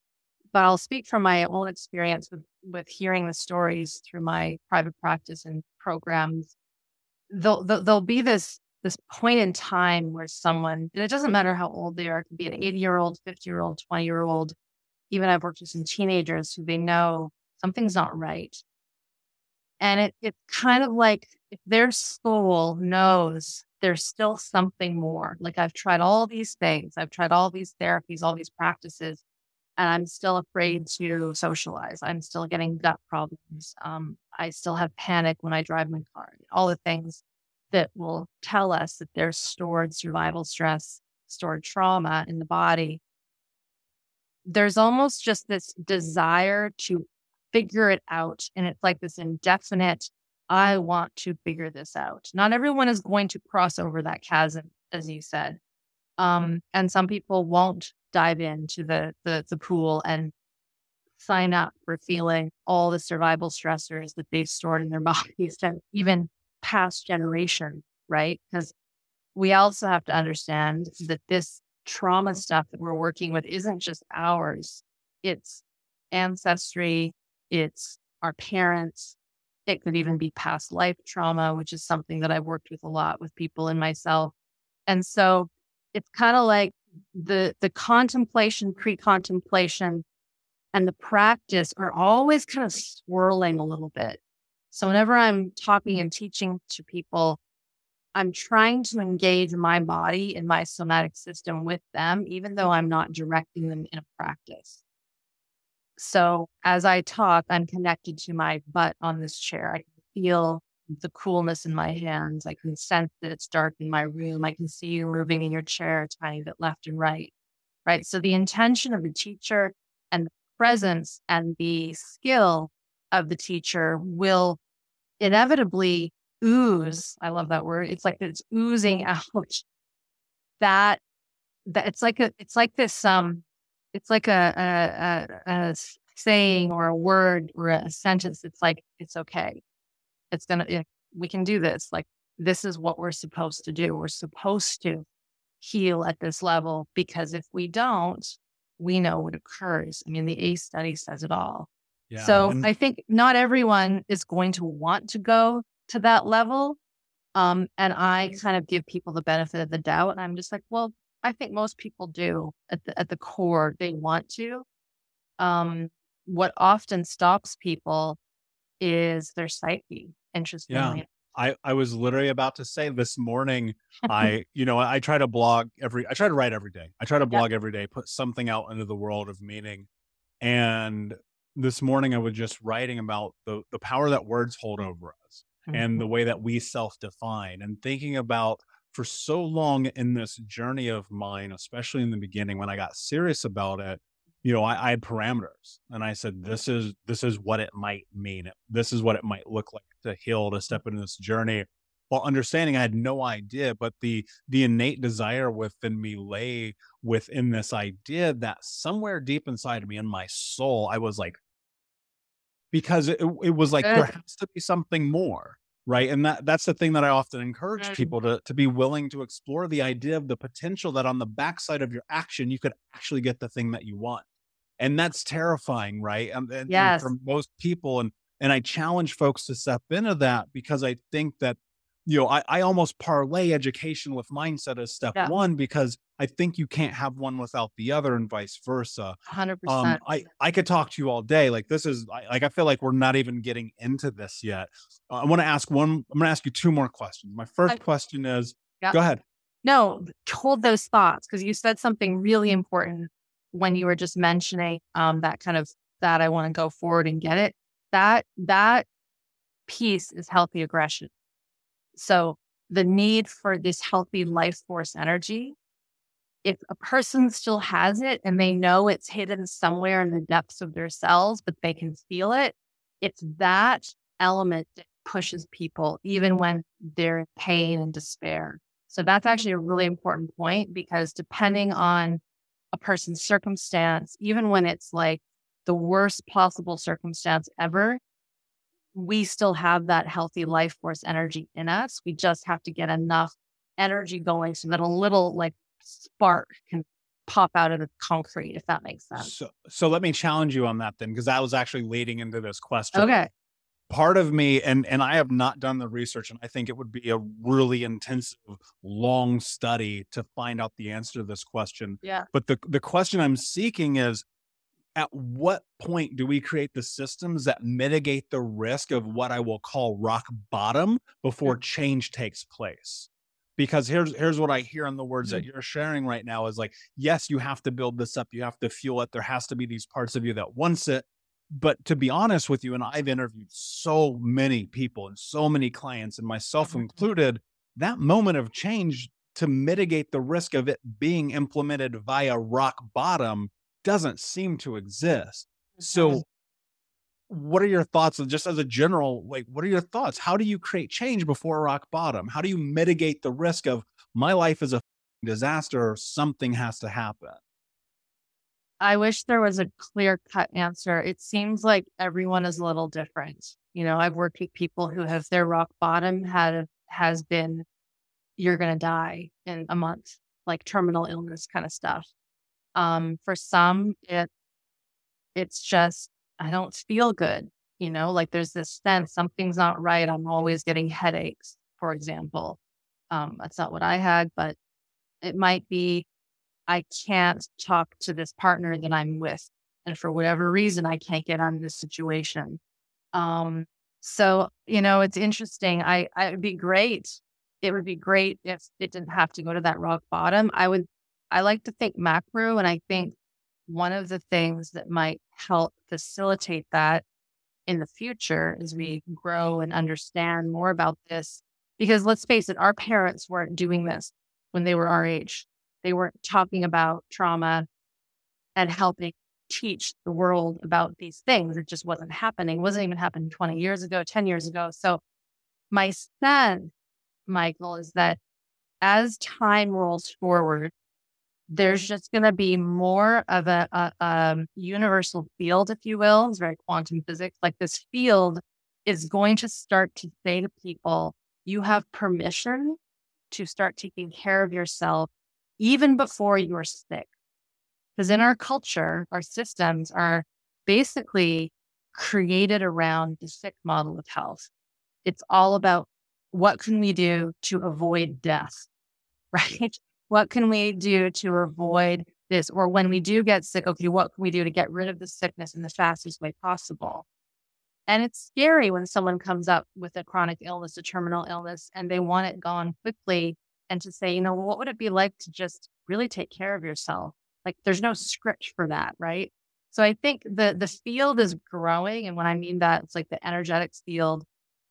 [SPEAKER 2] But I'll speak from my own experience with, with hearing the stories through my private practice and programs. There'll, there'll, there'll be this, this point in time where someone, and it doesn't matter how old they are, it could be an eighty year old, fifty year old, twenty year old. Even I've worked with some teenagers who they know something's not right. And it it's kind of like if their soul knows there's still something more. Like I've tried all these things, I've tried all these therapies, all these practices, and I'm still afraid to socialize. I'm still getting gut problems. Um, I still have panic when I drive my car. All the things that will tell us that there's stored survival stress, stored trauma in the body. There's almost just this desire to figure it out. And it's like this indefinite, I want to figure this out. Not everyone is going to cross over that chasm, as you said. Um, and some people won't dive into the, the the pool and sign up for feeling all the survival stressors that they've stored in their bodies and even past generations, right? Because we also have to understand that this trauma stuff that we're working with isn't just ours. It's ancestry, it's our parents. It could even be past life trauma, which is something that I've worked with a lot with people and myself. And so it's kind of like the the contemplation, pre-contemplation, and the practice are always kind of swirling a little bit. So whenever I'm talking and teaching to people, I'm trying to engage my body and my somatic system with them, even though I'm not directing them in a practice. So as I talk, I'm connected to my butt on this chair. I can feel the coolness in my hands. I can sense that it's dark in my room. I can see you moving in your chair a tiny bit left and right. Right. So the intention of the teacher and the presence and the skill of the teacher will inevitably ooze. I love that word. It's like it's oozing out that that it's like a it's like this um it's like a a, a, a s- saying or a word or a sentence. It's like it's okay. It's gonna it, we can do this. Like this is what we're supposed to do. We're supposed to heal at this level because if we don't, we know what occurs. I mean, the A C E study says it all.
[SPEAKER 3] Yeah.
[SPEAKER 2] So
[SPEAKER 3] And
[SPEAKER 2] I think not everyone is going to want to go to that level. Um, and I kind of give people the benefit of the doubt. And I'm just like, well, I think most people do at the, at the core, they want to. Um, what often stops people is their psyche,
[SPEAKER 3] yeah,
[SPEAKER 2] interestingly.
[SPEAKER 3] I, I was literally about to say this morning, I, you know, I try to blog every, I try to write every day. I try to
[SPEAKER 2] Yep.
[SPEAKER 3] blog every day, put something out into the world of meaning. And this morning I was just writing about the, the power that words hold over us and the way that we self-define and thinking about for so long in this journey of mine, especially in the beginning when I got serious about it, you know, I, I had parameters and I said, this is, this is what it might mean. This is what it might look like to heal, to step into this journey. While understanding I had no idea, but the, the innate desire within me lay within this idea that somewhere deep inside of me in my soul, I was like, because it, it was like, there
[SPEAKER 2] Good.
[SPEAKER 3] has to be something more. Right. And that that's the thing that I often encourage
[SPEAKER 2] Mm.
[SPEAKER 3] people to, to be willing to explore the idea of the potential that on the backside of your action, you could actually get the thing that you want. And that's terrifying. Right. And, and, and
[SPEAKER 2] Yes.
[SPEAKER 3] for most people, and, and I challenge folks to step into that because I think that, you know, I, I almost parlay education with mindset as step
[SPEAKER 2] Yeah.
[SPEAKER 3] one, because I think you can't have one without the other and vice versa.
[SPEAKER 2] one hundred
[SPEAKER 3] Um,
[SPEAKER 2] percent.
[SPEAKER 3] I, I could talk to you all day. Like this is I, like, I feel like we're not even getting into this yet. Uh, I want to ask one, I'm going to ask you two more questions. My first
[SPEAKER 2] I-
[SPEAKER 3] question is,
[SPEAKER 2] Yeah.
[SPEAKER 3] go ahead.
[SPEAKER 2] No, hold those thoughts because you said something really important when you were just mentioning um, that kind of that I want to go forward and get it. That that piece is healthy aggression. So the need for this healthy life force energy, if a person still has it and they know it's hidden somewhere in the depths of their cells, but they can feel it, it's that element that pushes people even when they're in pain and despair. So that's actually a really important point because depending on a person's circumstance, even when it's like the worst possible circumstance ever, we still have that healthy life force energy in us. We just have to get enough energy going so that a little like spark can pop out of the concrete, if that makes sense.
[SPEAKER 3] So, so let me challenge you on that then, because that was actually leading into this question.
[SPEAKER 2] Okay.
[SPEAKER 3] Part of me, and and I have not done the research, and I think it would be a really intensive, long study to find out the answer to this question.
[SPEAKER 2] Yeah.
[SPEAKER 3] But the the question I'm seeking is, at what point do we create the systems that mitigate the risk of what I will call rock bottom before change takes place? Because here's here's what I hear in the words that you're sharing right now is like, yes, you have to build this up, you have to fuel it. There has to be these parts of you that wants it. But to be honest with you, and I've interviewed so many people and so many clients, and myself included, that moment of change to mitigate the risk of it being implemented via rock bottom doesn't seem to exist. So what are your thoughts, just as a general, like, what are your thoughts? How do you create change before rock bottom? How do you mitigate the risk of my life is a disaster or something has to happen?
[SPEAKER 2] I wish there was a clear cut answer. It seems like everyone is a little different. You know, I've worked with people who have their rock bottom had has been, you're going to die in a month, like terminal illness kind of stuff. Um, for some, it it's just, I don't feel good. You know, like there's this sense something's not right. I'm always getting headaches, for example. Um, that's not what I had, but it might be I can't talk to this partner that I'm with. And for whatever reason, I can't get out of this situation. Um, So, you know, it's interesting. I, I it would be great. It would be great if it didn't have to go to that rock bottom. I would, I like to think macro. And I think one of the things that might help facilitate that in the future as we grow and understand more about this, because let's face it, our parents weren't doing this when they were our age. They weren't talking about trauma and helping teach the world about these things. It just wasn't happening. It wasn't even happening twenty years ago, ten years ago. So my sense, Michael, is that as time rolls forward, there's just going to be more of a, a, um, universal field, if you will. It's very quantum physics. Like this field is going to start to say to people, you have permission to start taking care of yourself even before you're sick. Because in our culture, our systems are basically created around the sick model of health. It's all about what can we do to avoid death, right? What can we do to avoid this? Or when we do get sick, okay, what can we do to get rid of the sickness in the fastest way possible? And it's scary when someone comes up with a chronic illness, a terminal illness, and they want it gone quickly. And to say, you know, what would it be like to just really take care of yourself? Like there's no script for that, right? So I think the the field is growing. And when I mean that, it's like the energetics field.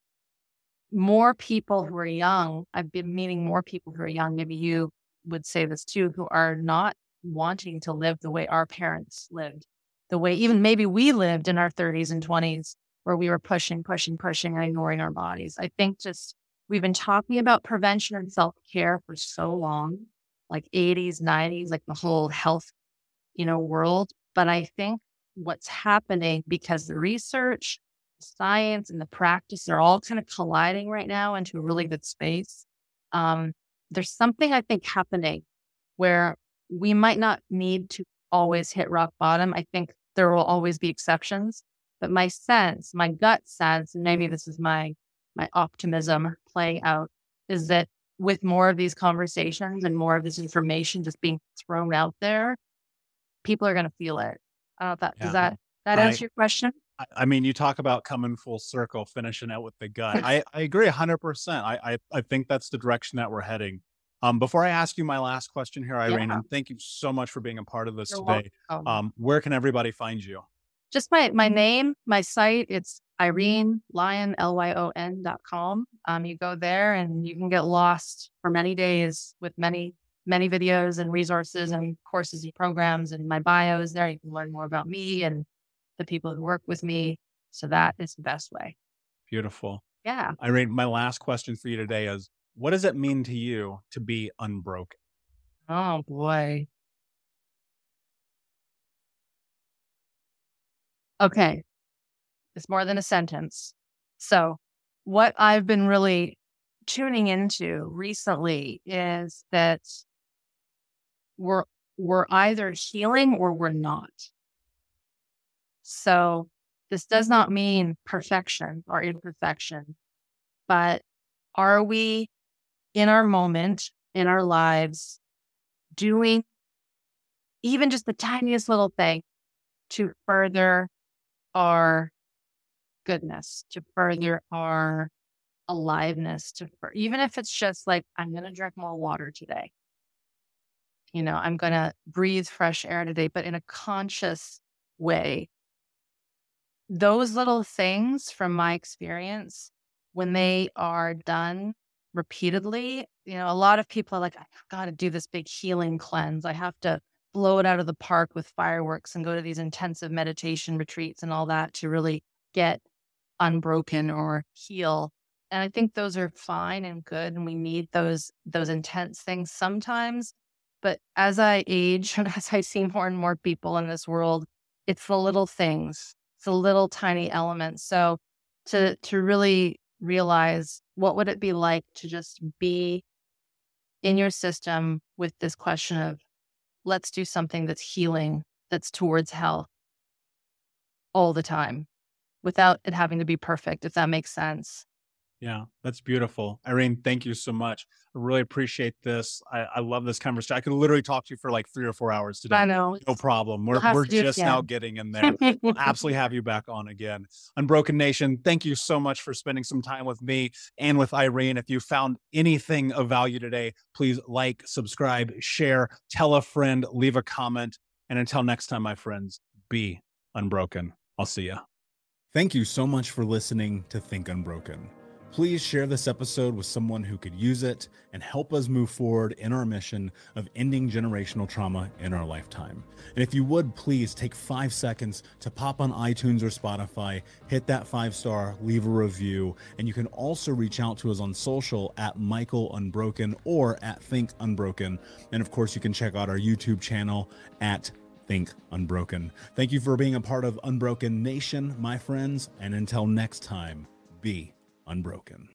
[SPEAKER 2] More people who are young, I've been meeting more people who are young, maybe you would say this too, who are not wanting to live the way our parents lived, the way even maybe we lived in our thirties and twenties, where we were pushing, pushing, pushing, and ignoring our bodies. I think just we've been talking about prevention and self-care for so long, like eighties, nineties, like the whole health, you know, world. But I think what's happening, because the research, the science, and the practice are all kind of colliding right now into a really good space. Um, there's something I think happening where we might not need to always hit rock bottom. I think there will always be exceptions, but my sense, my gut sense, and maybe this is my, my optimism playing out, is that with more of these conversations and more of this information just being thrown out there, people are going to feel it. I don't know if that,
[SPEAKER 3] Yeah.
[SPEAKER 2] does that, that
[SPEAKER 3] I-
[SPEAKER 2] answer your question?
[SPEAKER 3] I- I mean, you talk about coming full circle, finishing out with the gut. I, I agree one hundred percent. I, I I think that's the direction that we're heading. Um, before I ask you my last question here, Irene,
[SPEAKER 2] Yeah.
[SPEAKER 3] and thank you so much for being a part of this
[SPEAKER 2] You're
[SPEAKER 3] today.
[SPEAKER 2] welcome.
[SPEAKER 3] Um, where can everybody find you?
[SPEAKER 2] Just my, my name, my site, it's Irene Lyon, L Y O N dot com. Um, you go there and you can get lost for many days with many, many videos and resources and courses and programs, and my bio is there. You can learn more about me and the people who work with me. So that is the best way.
[SPEAKER 3] Beautiful.
[SPEAKER 2] Yeah.
[SPEAKER 3] Irene, my last question for you today is, what does it mean to you to be unbroken?
[SPEAKER 2] Oh boy. Okay. It's more than a sentence. So what I've been really tuning into recently is that we're, we're either healing or we're not. So this does not mean perfection or imperfection, but are we in our moment, in our lives, doing even just the tiniest little thing to further our goodness, to further our aliveness, to fur- even if it's just like, I'm going to drink more water today. You know, I'm going to breathe fresh air today, but in a conscious way. Those little things, from my experience, when they are done repeatedly, you know, a lot of people are like, I've got to do this big healing cleanse. I have to blow it out of the park with fireworks and go to these intensive meditation retreats and all that to really get unbroken or heal. And I think those are fine and good. And we need those, those intense things sometimes. But as I age and as I see more and more people in this world, it's the little things. It's a little tiny element. So to to really realize, what would it be like to just be in your system with this question of, let's do something that's healing, that's towards health all the time, without it having to be perfect, if that makes sense.
[SPEAKER 3] Yeah, that's beautiful. Irene, thank you so much. I really appreciate this. I, I love this conversation. I could literally talk to you for like three or four hours today.
[SPEAKER 2] I know.
[SPEAKER 3] No problem.
[SPEAKER 2] We'll
[SPEAKER 3] We're
[SPEAKER 2] have
[SPEAKER 3] we're
[SPEAKER 2] to do it
[SPEAKER 3] just now
[SPEAKER 2] again.
[SPEAKER 3] getting in there. We'll absolutely have you back on again. Unbroken Nation, thank you so much for spending some time with me and with Irene. If you found anything of value today, please like, subscribe, share, tell a friend, leave a comment. And until next time, my friends, be unbroken. I'll see ya. Thank you so much for listening to Think Unbroken. Please share this episode with someone who could use it and help us move forward in our mission of ending generational trauma in our lifetime. And if you would, please take five seconds to pop on iTunes or Spotify, hit that five star, leave a review, and you can also reach out to us on social at Michael Unbroken or at Think Unbroken. And of course, you can check out our YouTube channel at Think Unbroken. Thank you for being a part of Unbroken Nation, my friends, and until next time, be unbroken.